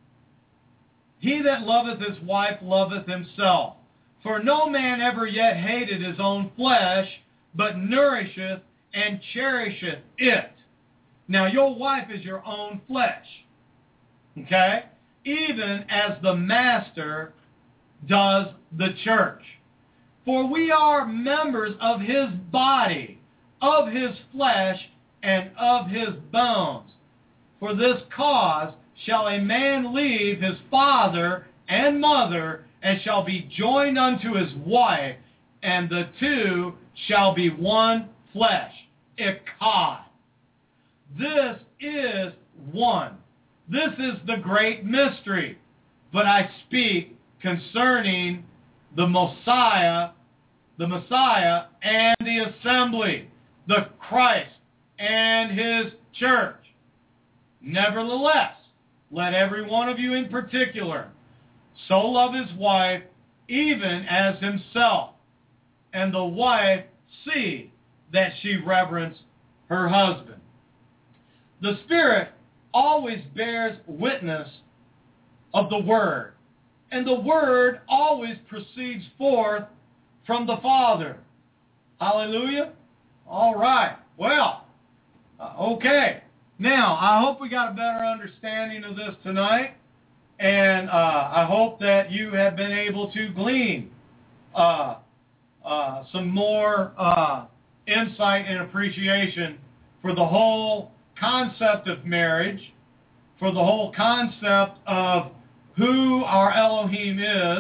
he that loveth his wife loveth himself. For no man ever yet hated his own flesh, but nourisheth and cherisheth it. Now, your wife is your own flesh. Okay? Even as the master does the church. For we are members of his body, of his flesh, and of his bones. For this cause shall a man leave his father and mother, and shall be joined unto his wife, and the two shall be one flesh. Echad. This is one. This is the great mystery. But I speak concerning the Messiah, the Messiah and the assembly, the Christ and his church. Nevertheless, let every one of you in particular so love his wife even as himself, and the wife see that she reverence her husband. The Spirit always bears witness of the Word, and the Word always proceeds forth from the Father. Hallelujah. All right. Well, uh, okay. Now, I hope we got a better understanding of this tonight, and uh, I hope that you have been able to glean uh, uh, some more uh, insight and appreciation for the whole concept of marriage, for the whole concept of who our Elohim is,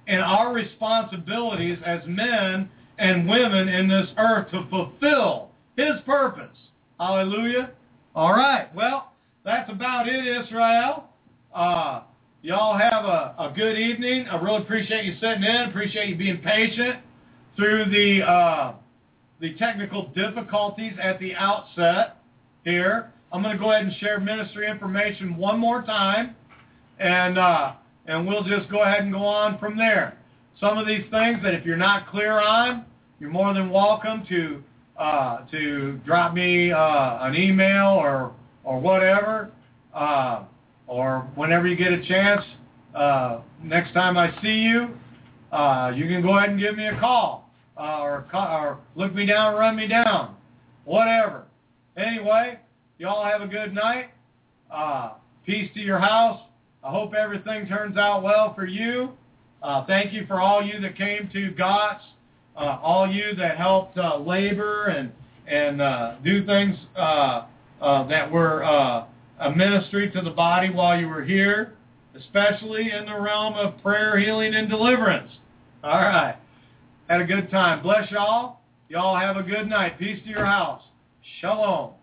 and our responsibilities as men and women in this earth to fulfill his purpose. Hallelujah. All right. Well, that's about it, Israel. Uh, y'all have a, a good evening. I really appreciate you sitting in. Appreciate you being patient through the uh, the technical difficulties at the outset here. I'm going to go ahead and share ministry information one more time, and uh, and we'll just go ahead and go on from there. Some of these things that if you're not clear on, you're more than welcome to uh, to drop me uh, an email or or whatever, uh, or whenever you get a chance. Uh, next time I see you, uh, you can go ahead and give me a call, uh, or or look me down, run me down, whatever. Anyway, y'all have a good night. Uh, peace to your house. I hope everything turns out well for you. Uh, thank you for all you that came to GOTS, uh, all you that helped uh, labor and and uh, do things uh, uh, that were uh, a ministry to the body while you were here, especially in the realm of prayer, healing, and deliverance. All right. Had a good time. Bless y'all. Y'all have a good night. Peace to your house. Shalom.